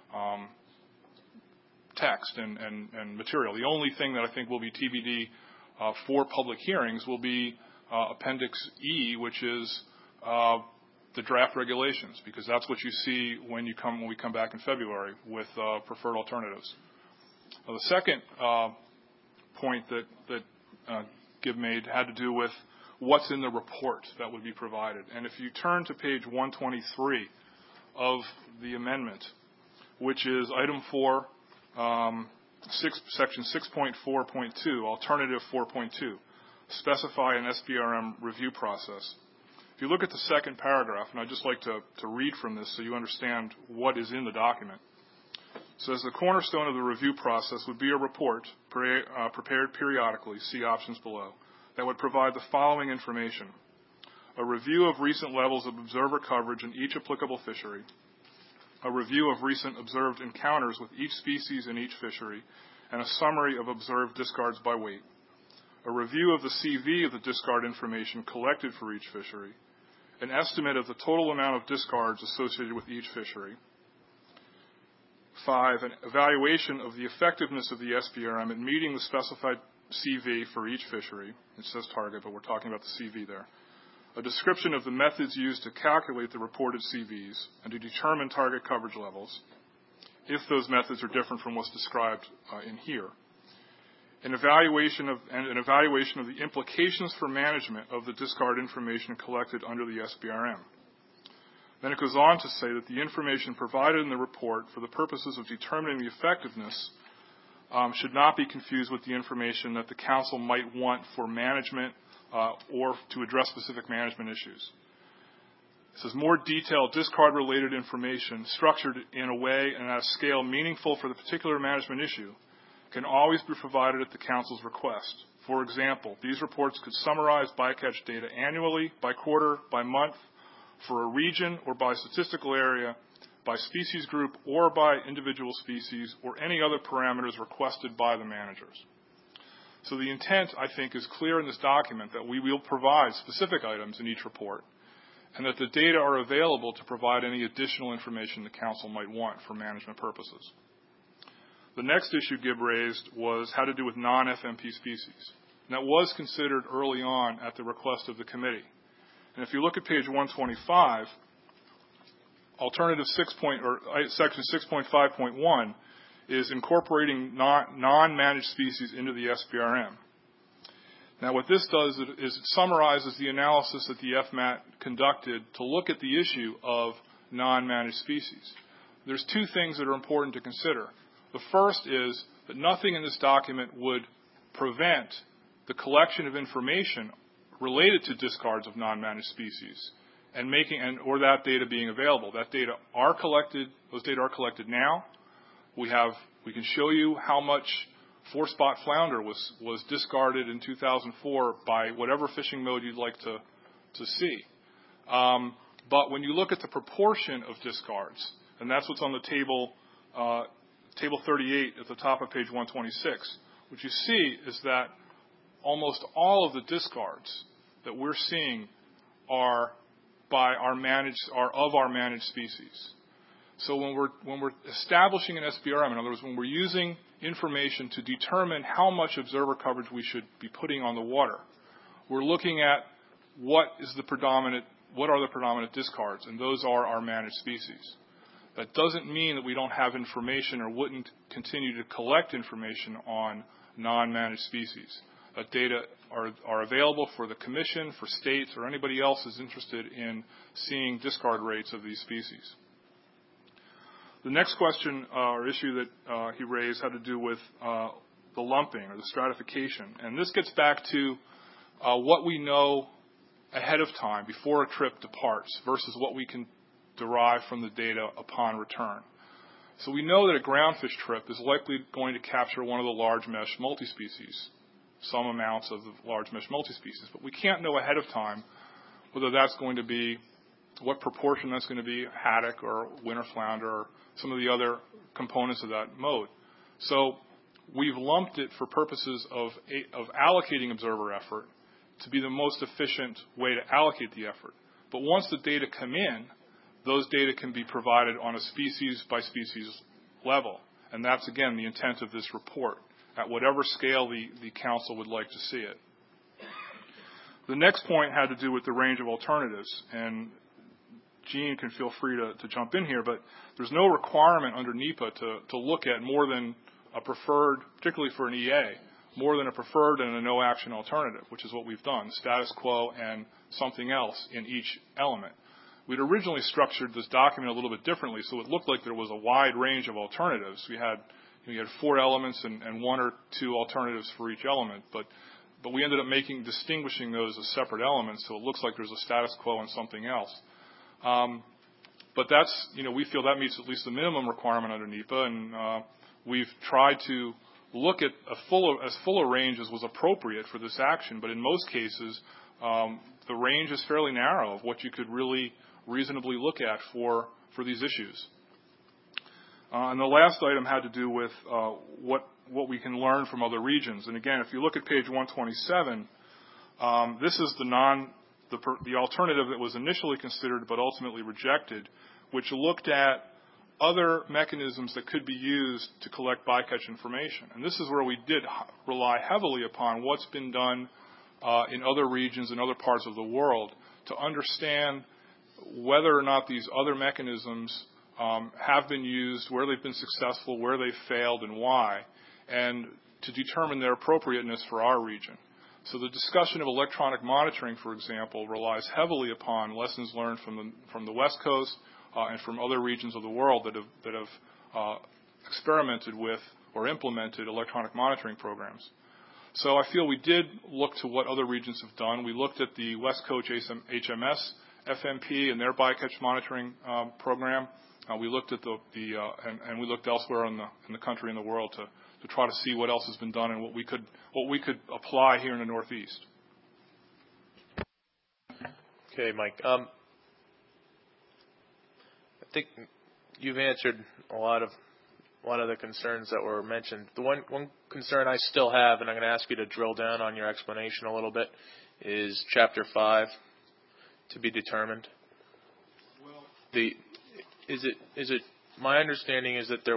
Speaker 3: text and material. The only thing that I think will be TBD for public hearings will be Appendix E, which is the draft regulations, because that's what you see when we come back in February with preferred alternatives. The second point that Gib made had to do with what's in the report that would be provided. And if you turn to page 123 of the amendment, which is item 4, section 6.4.2, alternative 4.2, specify an SBRM review process. If you look at the second paragraph, and I'd just like to read from this so you understand what is in the document. It says the cornerstone of the review process would be a report prepared periodically, see options below, that would provide the following information: a review of recent levels of observer coverage in each applicable fishery, a review of recent observed encounters with each species in each fishery, and a summary of observed discards by weight, a review of the CV of the discard information collected for each fishery, an estimate of the total amount of discards associated with each fishery. 5, an evaluation of the effectiveness of the SBRM in meeting the specified CV for each fishery. It says target, but we're talking about the CV there. A description of the methods used to calculate the reported CVs and to determine target coverage levels, if those methods are different from what's described in here. An evaluation of the implications for management of the discard information collected under the SBRM. Then it goes on to say that the information provided in the report for the purposes of determining the effectiveness should not be confused with the information that the council might want for management or to address specific management issues. It says more detailed discard-related information structured in a way and at a scale meaningful for the particular management issue can always be provided at the council's request. For example, these reports could summarize bycatch data annually, by quarter, by month, for a region or by statistical area, by species group or by individual species, or any other parameters requested by the managers. So the intent, I think, is clear in this document that we will provide specific items in each report, and that the data are available to provide any additional information the council might want for management purposes. The next issue Gibb raised was how to do with non-FMP species. And that was considered early on at the request of the committee. And if you look at page 125, section 6.5.1 is incorporating non-managed species into the SBRM. Now, what this does is it summarizes the analysis that the FMAT conducted to look at the issue of non-managed species. There's two things that are important to consider. The first is that nothing in this document would prevent the collection of information related to discards of non-managed species or that data being available. Those data are collected now. We can show you how much 4-spot flounder was discarded in 2004 by whatever fishing mode you'd like to see. But when you look at the proportion of discards, and that's what's on the table 38 at the top of page 126, what you see is that almost all of the discards that we're seeing are of our managed species. So when we're establishing an SBRM, in other words, when we're using information to determine how much observer coverage we should be putting on the water, we're looking at what are the predominant discards, and those are our managed species. That doesn't mean that we don't have information or wouldn't continue to collect information on non-managed species. That data are available for the commission, for states, or anybody else who's interested in seeing discard rates of these species. The next question or issue that he raised had to do with the lumping or the stratification. And this gets back to what we know ahead of time before a trip departs versus what we can derive from the data upon return. So we know that a groundfish trip is likely going to capture one of the large mesh multispecies, some amounts of the large mesh multispecies, but we can't know ahead of time whether that's going to be, what proportion that's going to be, haddock or winter flounder or some of the other components of that mode. So we've lumped it for purposes of allocating observer effort to be the most efficient way to allocate the effort. But once the data come in, those data can be provided on a species-by-species level. And that's, again, the intent of this report, at whatever scale the council would like to see it. The next point had to do with the range of alternatives. And Gene can feel free to jump in here, but there's no requirement under NEPA to look at more than a preferred, particularly for an EA, more than a preferred and a no-action alternative, which is what we've done, status quo and something else in each element. We'd originally structured this document a little bit differently, so it looked like there was a wide range of alternatives. We had 4 elements and 1 or 2 alternatives for each element, but we ended up distinguishing those as separate elements, so it looks like there's a status quo and something else. But that's, we feel that meets at least the minimum requirement under NEPA, and we've tried to look at as full a range as was appropriate for this action, but in most cases, the range is fairly narrow of what you could really reasonably look at for these issues. And the last item had to do with what we can learn from other regions. And again, if you look at page 127, this is the alternative that was initially considered but ultimately rejected, which looked at other mechanisms that could be used to collect bycatch information. And this is where we did rely heavily upon what's been done in other regions and other parts of the world to understand whether or not these other mechanisms have been used, where they've been successful, where they've failed, and why, and to determine their appropriateness for our region. So the discussion of electronic monitoring, for example, relies heavily upon lessons learned from the West Coast and from other regions of the world that have experimented with or implemented electronic monitoring programs. So I feel we did look to what other regions have done. We looked at the West Coast HMS FMP and their bycatch monitoring program. We looked at and we looked elsewhere in the country and the world to try to see what else has been done and what we could apply here in the Northeast.
Speaker 1: Okay, Mike. I think you've answered a lot of the concerns that were mentioned. The one concern I still have, and I'm going to ask you to drill down on your explanation a little bit, is Chapter 5 to be determined. Is it my understanding is that that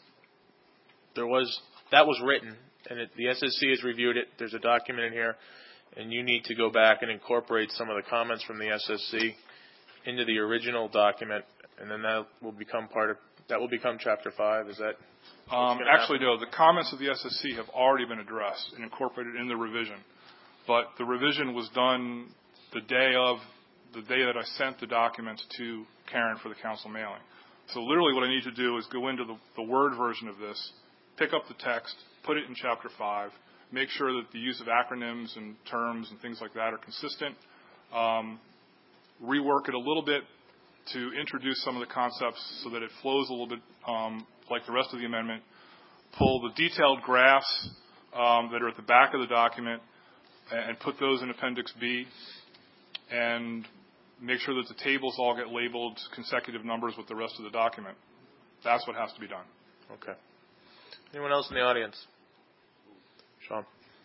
Speaker 1: was written, and the SSC has reviewed it. There's a document in here, and you need to go back and incorporate some of the comments from the SSC into the original document, and then that will become Chapter 5. Is that
Speaker 3: actually no? The comments of the SSC have already been addressed and incorporated in the revision, but the revision was done the day that I sent the documents to Karen for the council mailing. So literally what I need to do is go into the Word version of this, pick up the text, put it in Chapter 5, make sure that the use of acronyms and terms and things like that are consistent, rework it a little bit to introduce some of the concepts so that it flows a little bit like the rest of the amendment, pull the detailed graphs that are at the back of the document and put those in Appendix B, and make sure that the tables all get labeled consecutive numbers with the rest of the document. That's what has to be done.
Speaker 1: Okay. Anyone else in the audience? Sean.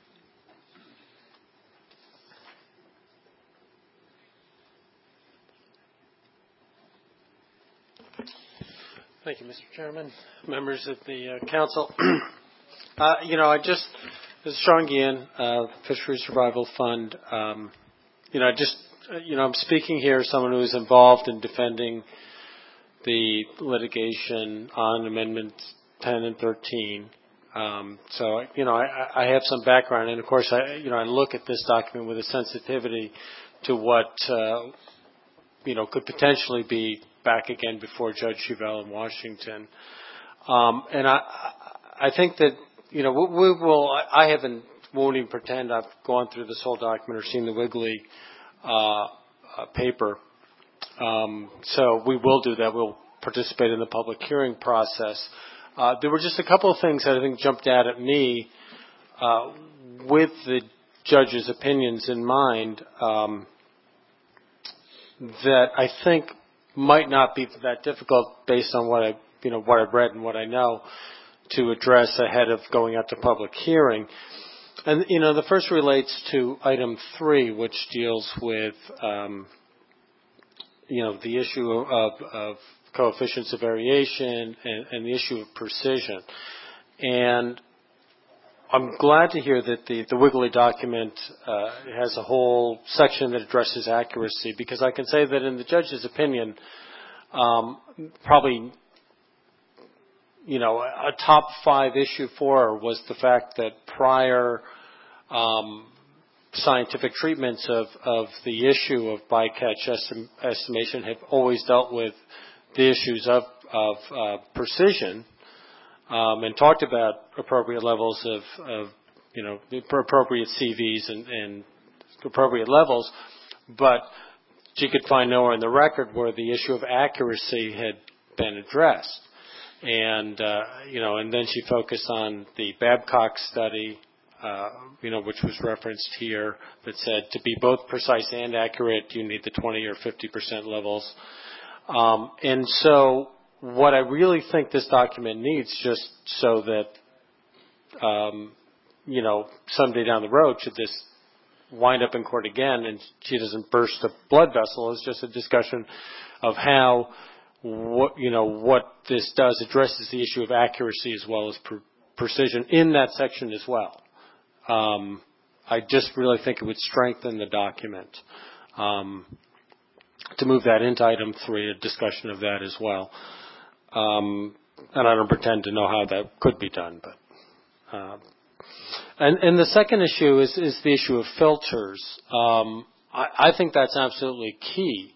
Speaker 6: Thank you, Mr. Chairman, members of the council. This is Sean Guillen, Fisheries Survival Fund. I'm speaking here as someone who is involved in defending the litigation on Amendments 10 and 13. I have some background, and of course, I look at this document with a sensitivity to what, could potentially be back again before Judge Chevelle in Washington. And I think that, won't even pretend I've gone through this whole document or seen the Wigley paper. So we will do that. We'll participate in the public hearing process. There were just a couple of things that I think jumped out at me with the judge's opinions in mind that I think might not be that difficult based on what I've read and what I know to address ahead of going out to public hearing. And, the first relates to item 3, which deals with, the issue of coefficients of variation and the issue of precision. And I'm glad to hear that the Wigley document has a whole section that addresses accuracy, because I can say that in the judge's opinion, probably, a top 5 issue for her was the fact that prior scientific treatments of the issue of bycatch estimation have always dealt with the issues of precision and talked about appropriate levels of appropriate CVs and appropriate levels, but she could find nowhere in the record where the issue of accuracy had been addressed. And, and then she focused on the Babcock study, which was referenced here, that said to be both precise and accurate, you need the 20 or 50% levels. And so what I really think this document needs, just so that, someday down the road, should this wind up in court again and she doesn't burst a blood vessel, is just a discussion of how what this does addresses the issue of accuracy as well as precision in that section as well. I just really think it would strengthen the document to move that into item 3, a discussion of that as well. And I don't pretend to know how that could be done, but and the second issue is the issue of filters. I think that's absolutely key.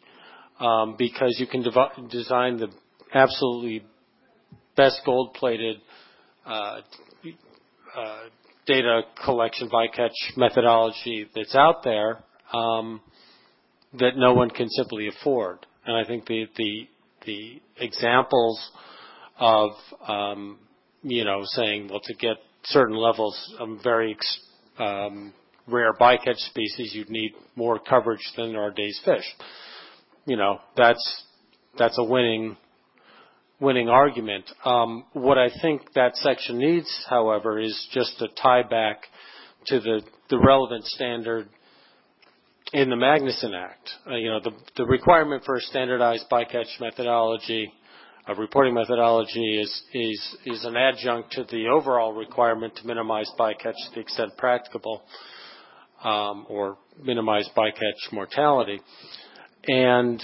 Speaker 6: Because you can design the absolutely best gold-plated data collection bycatch methodology that's out there that no one can simply afford. And I think the examples of saying, well, to get certain levels of very rare bycatch species, you'd need more coverage than there are days fished. That's a winning argument. What I think that section needs, however, is just to tie back to the relevant standard in the Magnuson Act. The requirement for a standardized bycatch methodology, a reporting methodology, is an adjunct to the overall requirement to minimize bycatch to the extent practicable, or minimize bycatch mortality. And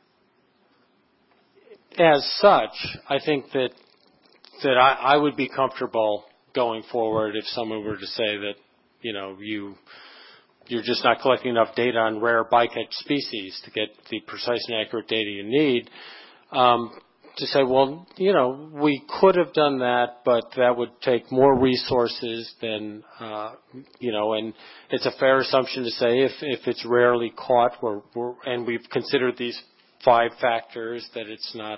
Speaker 6: as such, I think that I would be comfortable going forward if someone were to say that, you're just not collecting enough data on rare bycatch species to get the precise and accurate data you need, to say, well, we could have done that, but that would take more resources than, and it's a fair assumption to say if it's rarely caught, and we've considered these 5 factors, that it's not,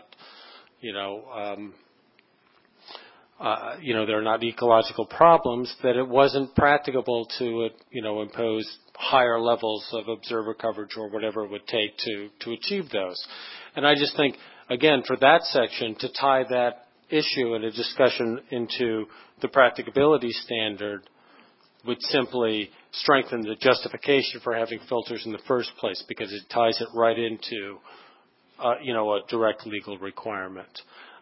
Speaker 6: there are not ecological problems, that it wasn't practicable to, impose higher levels of observer coverage or whatever it would take to achieve those. And I just think, again, for that section, to tie that issue in a discussion into the practicability standard would simply strengthen the justification for having filters in the first place, because it ties it right into a direct legal requirement.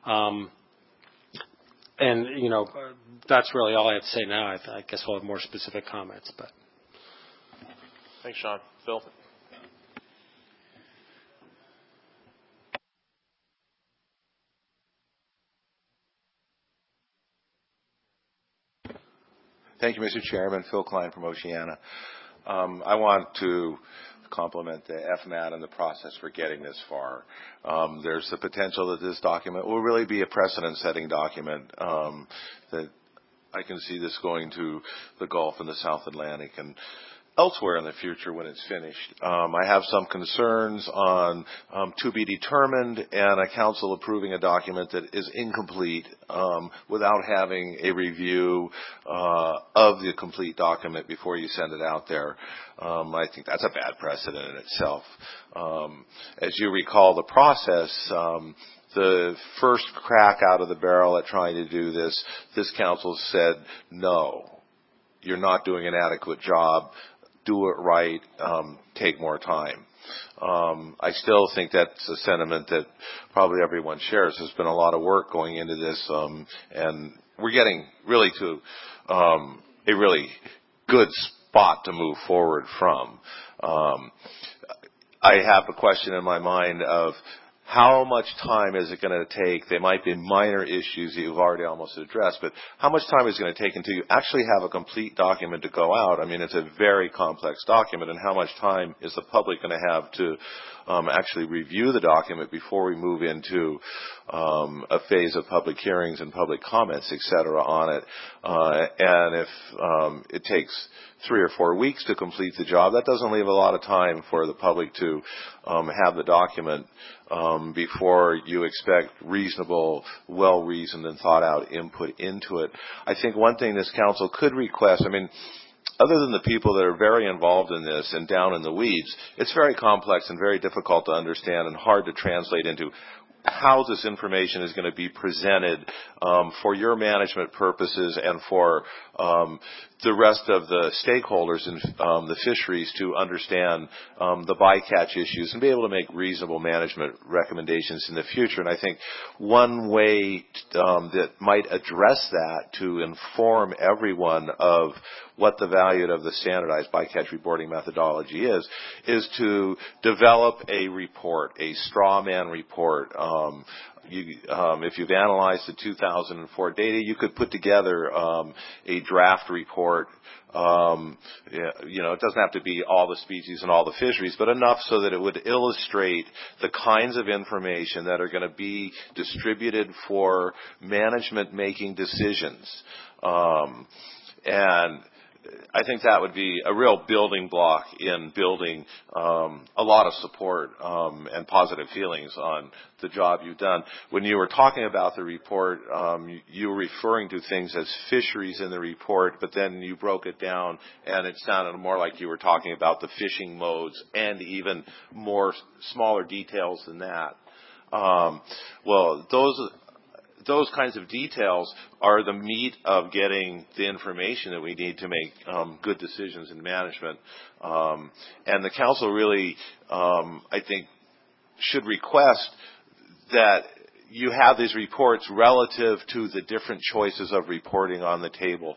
Speaker 6: And that's really all I have to say now. I guess we'll have more specific comments. But
Speaker 1: thanks, Sean. Phil?
Speaker 7: Thank you, Mr. Chairman. Phil Klein from Oceana. I want to compliment the FMAT and the process for getting this far. There's the potential that this document will really be a precedent-setting document, that I can see this going to the Gulf and the South Atlantic and elsewhere in the future when it's finished. I have some concerns on to be determined and a council approving a document that is incomplete without having a review of the complete document before you send it out there. I think that's a bad precedent in itself. As you recall the process, the first crack out of the barrel at trying to do this council said, no, you're not doing an adequate job. Do it right, take more time. I still think that's a sentiment that probably everyone shares. There's been a lot of work going into this, and we're getting really to a really good spot to move forward from. I have a question in my mind of how much time is it going to take? They might be minor issues that you've already almost addressed, but how much time is it going to take until you actually have a complete document to go out? I mean, it's a very complex document, and how much time is the public going to have to actually review the document before we move into a phase of public hearings and public comments, et cetera, on it? And if it takes 3 or 4 weeks to complete the job, that doesn't leave a lot of time for the public to have the document before you expect reasonable, well-reasoned and thought-out input into it. I think one thing this council could request, I mean, other than the people that are very involved in this and down in the weeds, it's very complex and very difficult to understand and hard to translate into how this information is going to be presented for your management purposes and for the rest of the stakeholders in the fisheries to understand the bycatch issues and be able to make reasonable management recommendations in the future. And I think one way that might address that to inform everyone of what the value of the standardized bycatch reporting methodology is to develop a report, a straw man report, if you've analyzed the 2004 data, you could put together a draft report. It doesn't have to be all the species and all the fisheries, but enough so that it would illustrate the kinds of information that are going to be distributed for management making decisions. And I think that would be a real building block in building a lot of support and positive feelings on the job you've done. When you were talking about the report, you were referring to things as fisheries in the report, but then you broke it down, and it sounded more like you were talking about the fishing modes and even more smaller details than that. Well, those kinds of details are the meat of getting the information that we need to make good decisions in management. And the council really, I think, should request that you have these reports relative to the different choices of reporting on the table.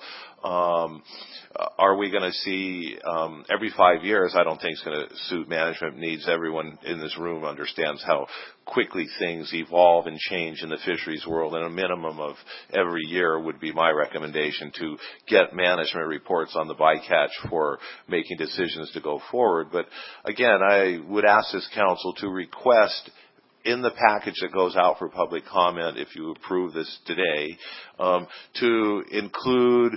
Speaker 7: Are we going to see every 5 years? I don't think it's going to suit management needs. Everyone in this room understands how quickly things evolve and change in the fisheries world, and a minimum of every year would be my recommendation to get management reports on the bycatch for making decisions to go forward. But again, I would ask this council to request in the package that goes out for public comment, if you approve this today, to include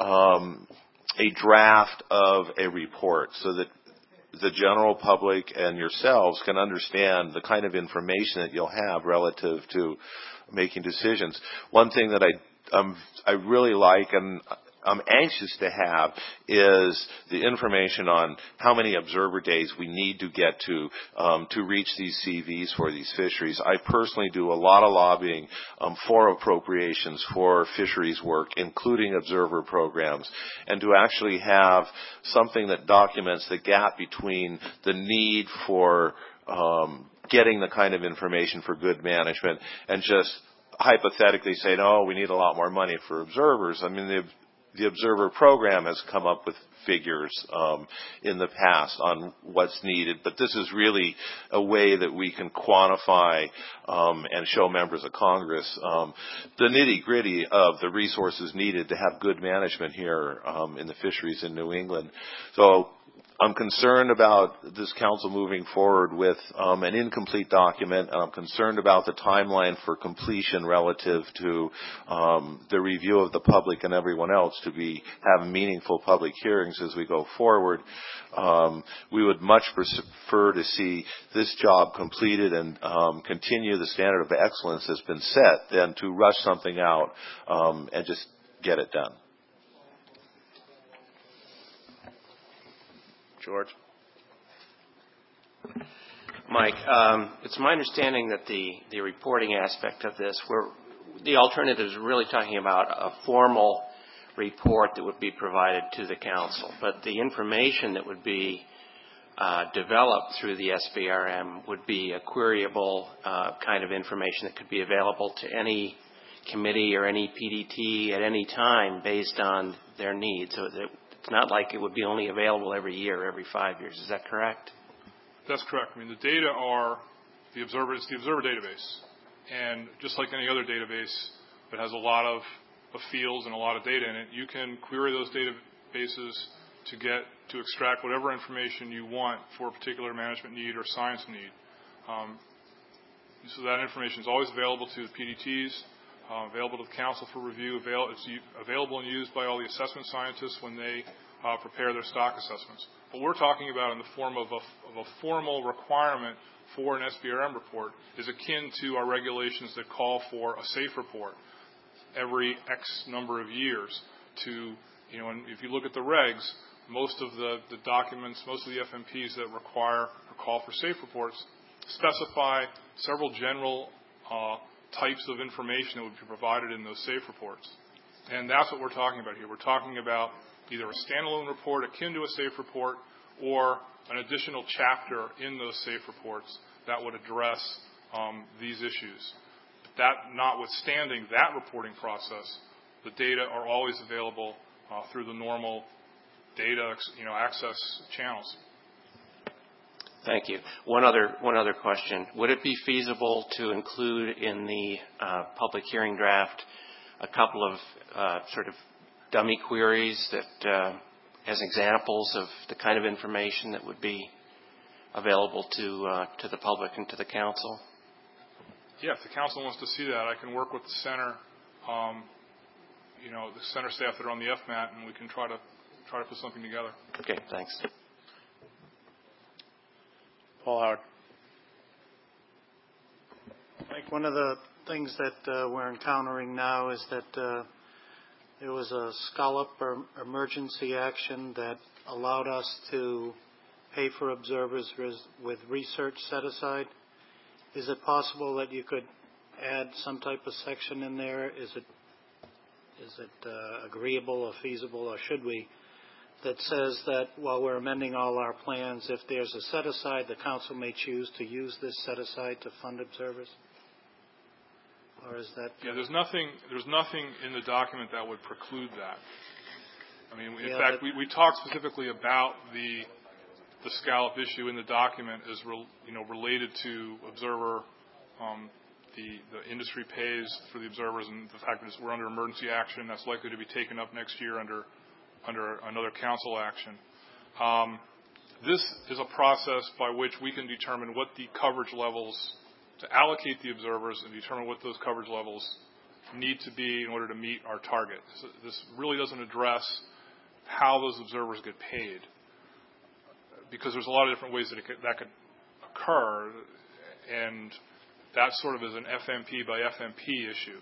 Speaker 7: a draft of a report so that the general public and yourselves can understand the kind of information that you'll have relative to making decisions. One thing that I really like and I'm anxious to have is the information on how many observer days we need to get to reach these CVs for these fisheries. I personally do a lot of lobbying for appropriations for fisheries work, including observer programs, and to actually have something that documents the gap between the need for getting the kind of information for good management and just hypothetically say, no, we need a lot more money for observers. I mean, the observer program has come up with figures in the past on what's needed, but this is really a way that we can quantify and show members of Congress the nitty-gritty of the resources needed to have good management here in the fisheries in New England. So I'm concerned about this council moving forward with an incomplete document. I'm concerned about the timeline for completion relative to the review of the public and everyone else to have meaningful public hearings as we go forward. We would much prefer to see this job completed and continue the standard of excellence that's been set than to rush something out and just get it done.
Speaker 5: George?
Speaker 8: Mike, it's my understanding that the reporting aspect of this, the alternative is really talking about a formal report that would be provided to the council, but the information that would be developed through the SBRM would be a queryable kind of information that could be available to any committee or any PDT at any time based on their needs. So it's not like it would be only available every year, every 5 years. Is that correct?
Speaker 3: That's correct. I mean, the data are the observer. It's the observer database, and just like any other database that has a lot of fields and a lot of data in it, you can query those databases to extract whatever information you want for a particular management need or science need. So that information is always available to the PDTs, available to the council for review. It's available and used by all the assessment scientists when they prepare their stock assessments. What we're talking about in the form of a formal requirement for an SBRM report is akin to our regulations that call for a SAFE report every X number of years. And if you look at the regs, most of the documents, most of the FMPs that require or call for SAFE reports specify several general types of information that would be provided in those SAFE reports. And that's what we're talking about here. We're talking about either a standalone report akin to a SAFE report or an additional chapter in those SAFE reports that would address these issues. That notwithstanding that reporting process, the data are always available through the normal data access channels.
Speaker 8: Thank you. One other question. Would it be feasible to include in the public hearing draft a couple of sort of dummy queries that, as examples of the kind of information that would be available to the public and to the council?
Speaker 3: Yeah, if the council wants to see that, I can work with the center, the center staff that are on the FMAT, and we can try to put something together.
Speaker 8: Okay, thanks.
Speaker 1: Paul Howard.
Speaker 9: I think one of the things that we're encountering now is that there was a scallop or emergency action that allowed us to pay for observers with research set aside. Is it possible that you could add some type of section in there? Is it agreeable or feasible, or should we, that says that while we're amending all our plans, if there's a set aside, the council may choose to use this set aside to fund observers? Or is that?
Speaker 3: Yeah, there's nothing in the document that would preclude that. I mean, in fact, we talked specifically about the scallop issue in the document as related to observer. The industry pays for the observers, and the fact that we're under emergency action that's likely to be taken up next year under another council action. This is a process by which we can determine what the coverage levels, to allocate the observers and determine what those coverage levels need to be in order to meet our target. So this really doesn't address how those observers get paid, because there's a lot of different ways that could occur, and that sort of is an FMP by FMP issue.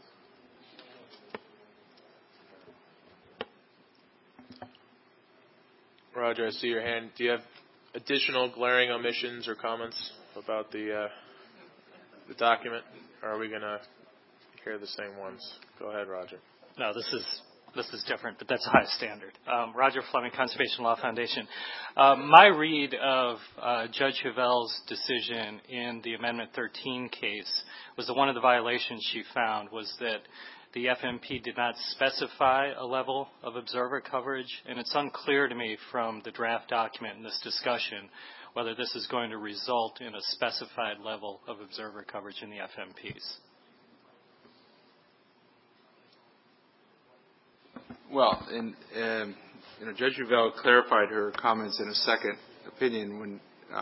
Speaker 1: Roger, I see your hand. Do you have additional glaring omissions or comments about the document, or are we going to hear the same ones? Go ahead, Roger.
Speaker 10: No, this is different, but that's a high standard. Roger Fleming, Conservation Law Foundation. My read of Judge Huvel's decision in the Amendment 13 case was that one of the violations she found was that the FMP did not specify a level of observer coverage, and it's unclear to me from the draft document in this discussion whether this is going to result in a specified level of observer coverage in the FMPs.
Speaker 11: Well, Judge Huvel clarified her comments in a second opinion when,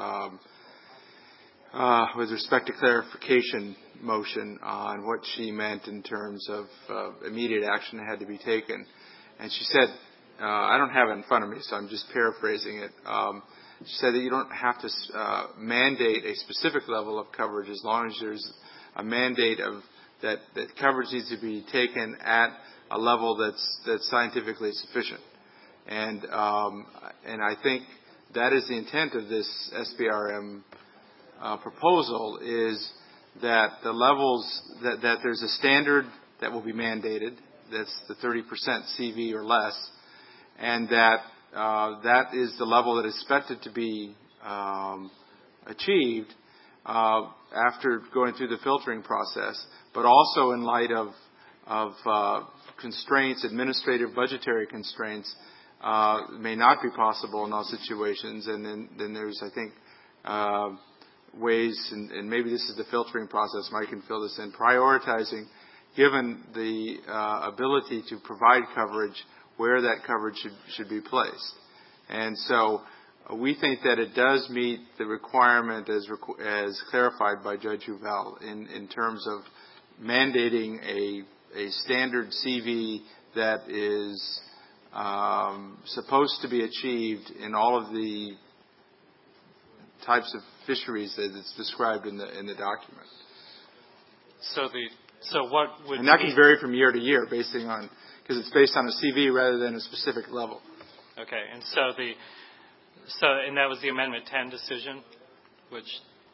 Speaker 11: with respect to clarification motion on what she meant in terms of immediate action that had to be taken. And she said, I don't have it in front of me, so I'm just paraphrasing it. She said that you don't have to mandate a specific level of coverage as long as there's a mandate of that coverage needs to be taken at a level that's scientifically sufficient. And I think that is the intent of this SBRM proposal, is that the levels, that there's a standard that will be mandated, that's the 30% CV or less, and that is the level that is expected to be achieved after going through the filtering process, but also in light of constraints, administrative budgetary constraints, may not be possible in all situations. And then there's, I think, ways, and maybe this is the filtering process, Mike can fill this in, prioritizing, given the ability to provide coverage, where that coverage should be placed. And so we think that it does meet the requirement as clarified by Judge Huvel in terms of mandating a standard CV that is supposed to be achieved in all of the types of fisheries that it's described in the document.
Speaker 10: So what would,
Speaker 11: and that can vary from year to year because it's based on a CV rather than a specific level.
Speaker 10: Okay, and and that was the Amendment 10 decision, which.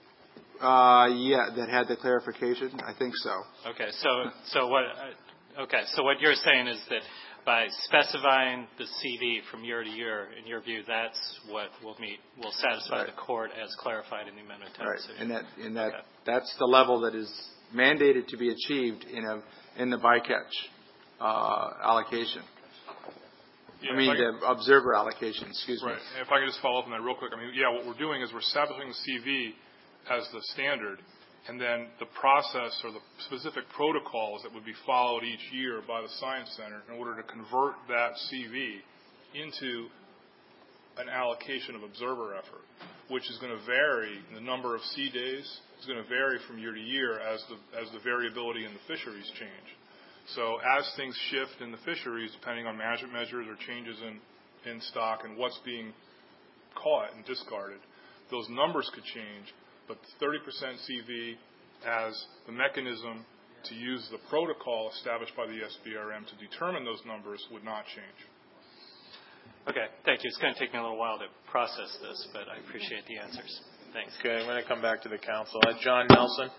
Speaker 11: That had the clarification. I think so.
Speaker 10: Okay, so what you're saying is that by specifying the CV from year to year, in your view, that's what will satisfy
Speaker 11: right.
Speaker 10: the court as clarified in the Amendment 10
Speaker 11: right.
Speaker 10: decision.
Speaker 11: And that's the level that is mandated to be achieved in the bycatch allocation.
Speaker 3: Yeah,
Speaker 11: the observer allocation, excuse me.
Speaker 3: Right. And if I could just follow up on that real quick. What we're doing is we're establishing the CV as the standard, and then the process or the specific protocols that would be followed each year by the Science Center in order to convert that CV into an allocation of observer effort, which is going to vary. The number of sea days is going to vary from year to year as the variability in the fisheries change. So as things shift in the fisheries, depending on management measures or changes in stock and what's being caught and discarded, those numbers could change. But 30% CV as the mechanism to use the protocol established by the SBRM to determine those numbers would not change.
Speaker 10: Okay, thank you. It's going to take me a little while to process this, but I appreciate the answers. Thanks.
Speaker 1: Okay, I'm going to come back to the council. John Nelson.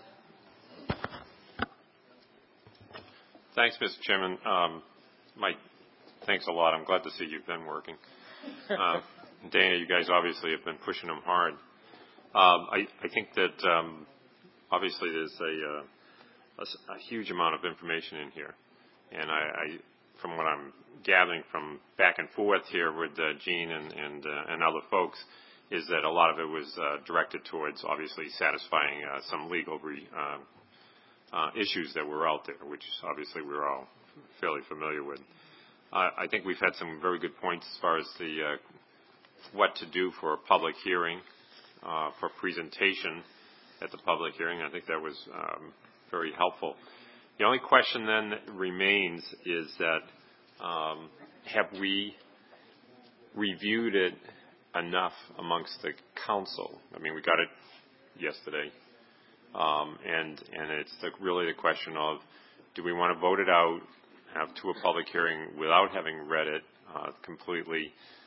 Speaker 12: Thanks, Mr. Chairman. Mike, thanks a lot. I'm glad to see you've been working. Dana, you guys obviously have been pushing them hard. I think that obviously there's a huge amount of information in here, and I from what I'm gathering from back and forth here with Gene and other folks, is that a lot of it was directed towards obviously satisfying some legal issues that were out there, which obviously we're all fairly familiar with. I think we've had some very good points as far as the what to do for a public hearing, for presentation at the public hearing. I think that was very helpful. The only question then that remains is that have we reviewed it enough amongst the council? We got it yesterday, and it's really the question of, do we want to vote it out, have to a public hearing without having read it completely,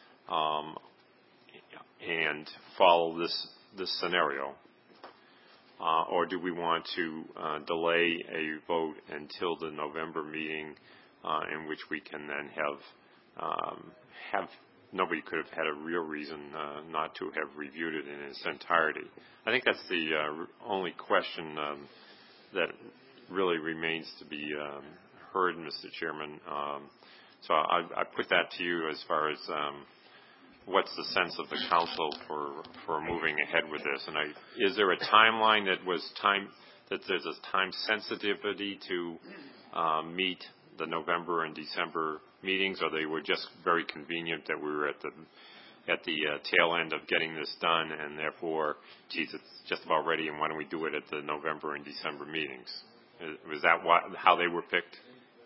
Speaker 12: and follow this scenario, or do we want to delay a vote until the November meeting, in which we can then have nobody could have had a real reason not to have reviewed it in its entirety. I think that's the only question that really remains to be heard, Mr. Chairman. So I put that to you as far as what's the sense of the council for moving ahead with this? And is there a timeline that there's a time sensitivity to meet the November and December meetings, or they were just very convenient that we were at the tail end of getting this done, and therefore, geez, it's just about ready, and why don't we do it at the November and December meetings? Was that how they were picked?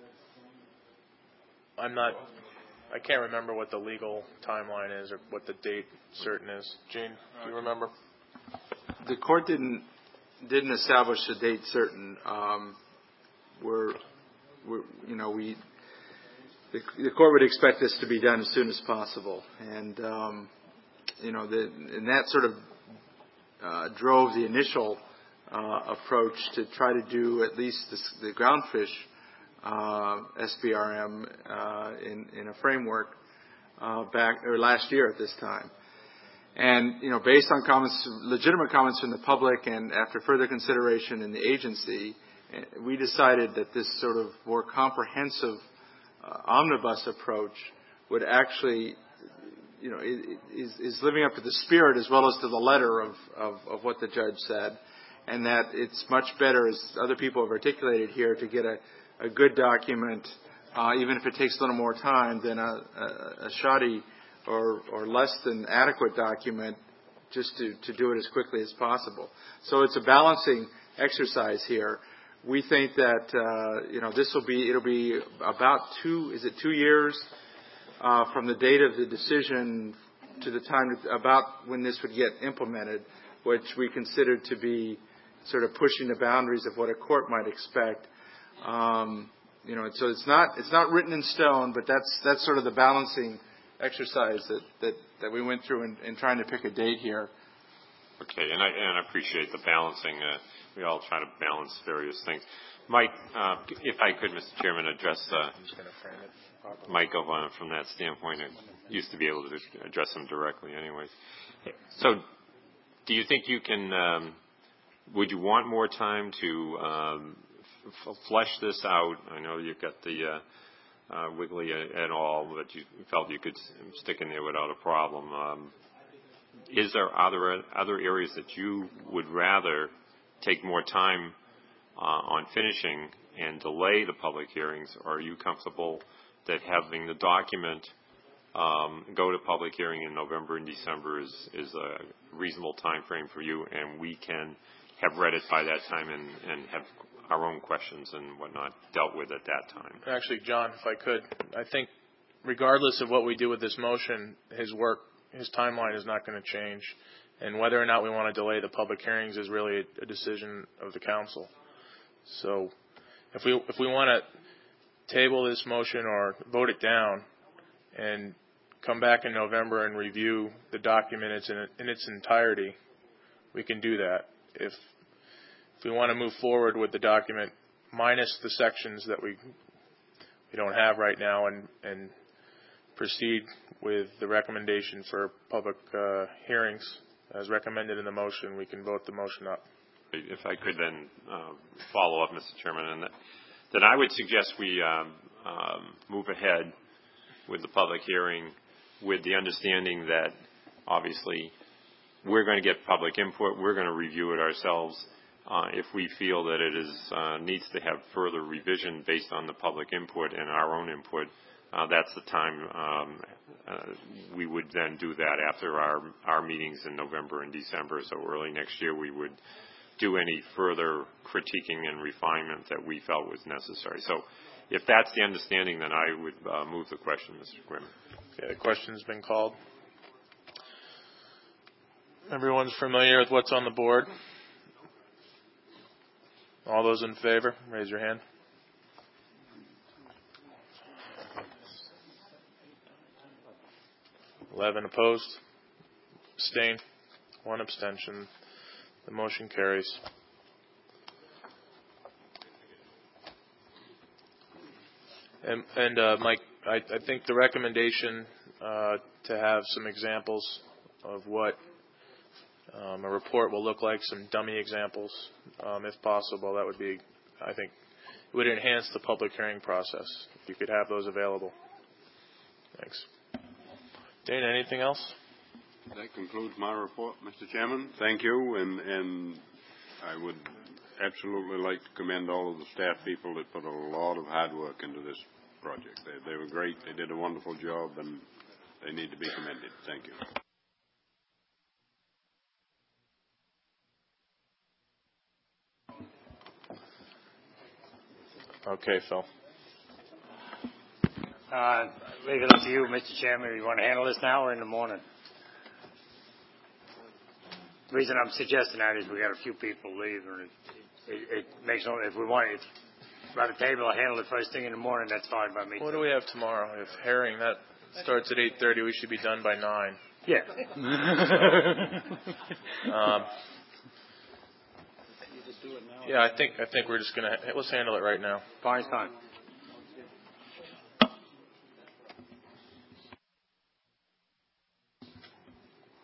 Speaker 1: I can't remember what the legal timeline is or what the date certain is. Gene, do you remember?
Speaker 11: The court didn't establish a date certain. The court would expect this to be done as soon as possible, and and that sort of drove the initial approach to try to do at least the groundfish SBRM in a framework last year at this time. And based on legitimate comments from the public, and after further consideration in the agency, we decided that this sort of more comprehensive omnibus approach would actually, is living up to the spirit as well as to the letter of what the judge said, and that it's much better, as other people have articulated here, to get a good document, even if it takes a little more time, than a shoddy or less than adequate document, just to do it as quickly as possible. So it's a balancing exercise here. We think that it'll be about 2 years from the date of the decision to the time about when this would get implemented, which we considered to be sort of pushing the boundaries of what a court might expect. So it's not written in stone, but that's sort of the balancing exercise that we went through in trying to pick a date here.
Speaker 12: Okay, and I appreciate the balancing. We all try to balance various things. Mike, if I could, Mr. Chairman, address Mike from that standpoint. I used to be able to address him directly anyways. So do you think you can, would you want more time to flesh this out? I know you've got the wiggly at all that you felt you could stick in there without a problem. Are there other areas that you would rather take more time on finishing and delay the public hearings, or are you comfortable that having the document go to public hearing in November and December is a reasonable time frame for you, and we can have read it by that time and have our own questions and whatnot dealt with at that time?
Speaker 1: Actually, John, if I could, I think regardless of what we do with this motion, his timeline is not going to change. And whether or not we want to delay the public hearings is really a decision of the council. So if we want to table this motion or vote it down and come back in November and review the document in its entirety, we can do that. If we want to move forward with the document minus the sections that we don't have right now and proceed with the recommendation for public hearings as recommended in the motion, we can vote the motion up.
Speaker 12: If I could then follow up, Mr. Chairman, and then I would suggest we move ahead with the public hearing with the understanding that obviously we're going to get public input. We're going to review it ourselves. If we feel that it needs to have further revision based on the public input and our own input, that's the time we would then do that after our meetings in November and December. So early next year we would do any further critiquing and refinement that we felt was necessary. So if that's the understanding, then I would move the question, Mr. Grimm.
Speaker 1: Okay, the question's been called. Everyone's familiar with what's on the board? All those in favor, raise your hand. $11 opposed, abstain, 1 abstention. The motion carries. And Mike, I think the recommendation to have some examples of what a report will look like, some dummy examples, if possible, that would be, I think, it would enhance the public hearing process if you could have those available. Thanks. Dana, anything else?
Speaker 2: That concludes my report, Mr. Chairman. Thank you, and I would absolutely like to commend all of the staff people that put a lot of hard work into this project. They were great. They did a wonderful job, and they need to be commended. Thank you.
Speaker 1: Okay, Phil.
Speaker 4: Leave it up to you, Mr. Chairman. You want to handle this now or in the morning? The reason I'm suggesting that is we got a few people leave, and it makes no. If we want it by the table, I handle it first thing in the morning. That's fine by me.
Speaker 1: What do we have tomorrow? If herring that starts at 8:30, we should be done by 9.
Speaker 4: Yeah.
Speaker 1: Yeah, I think we're just gonna let's handle it right now.
Speaker 4: Fine.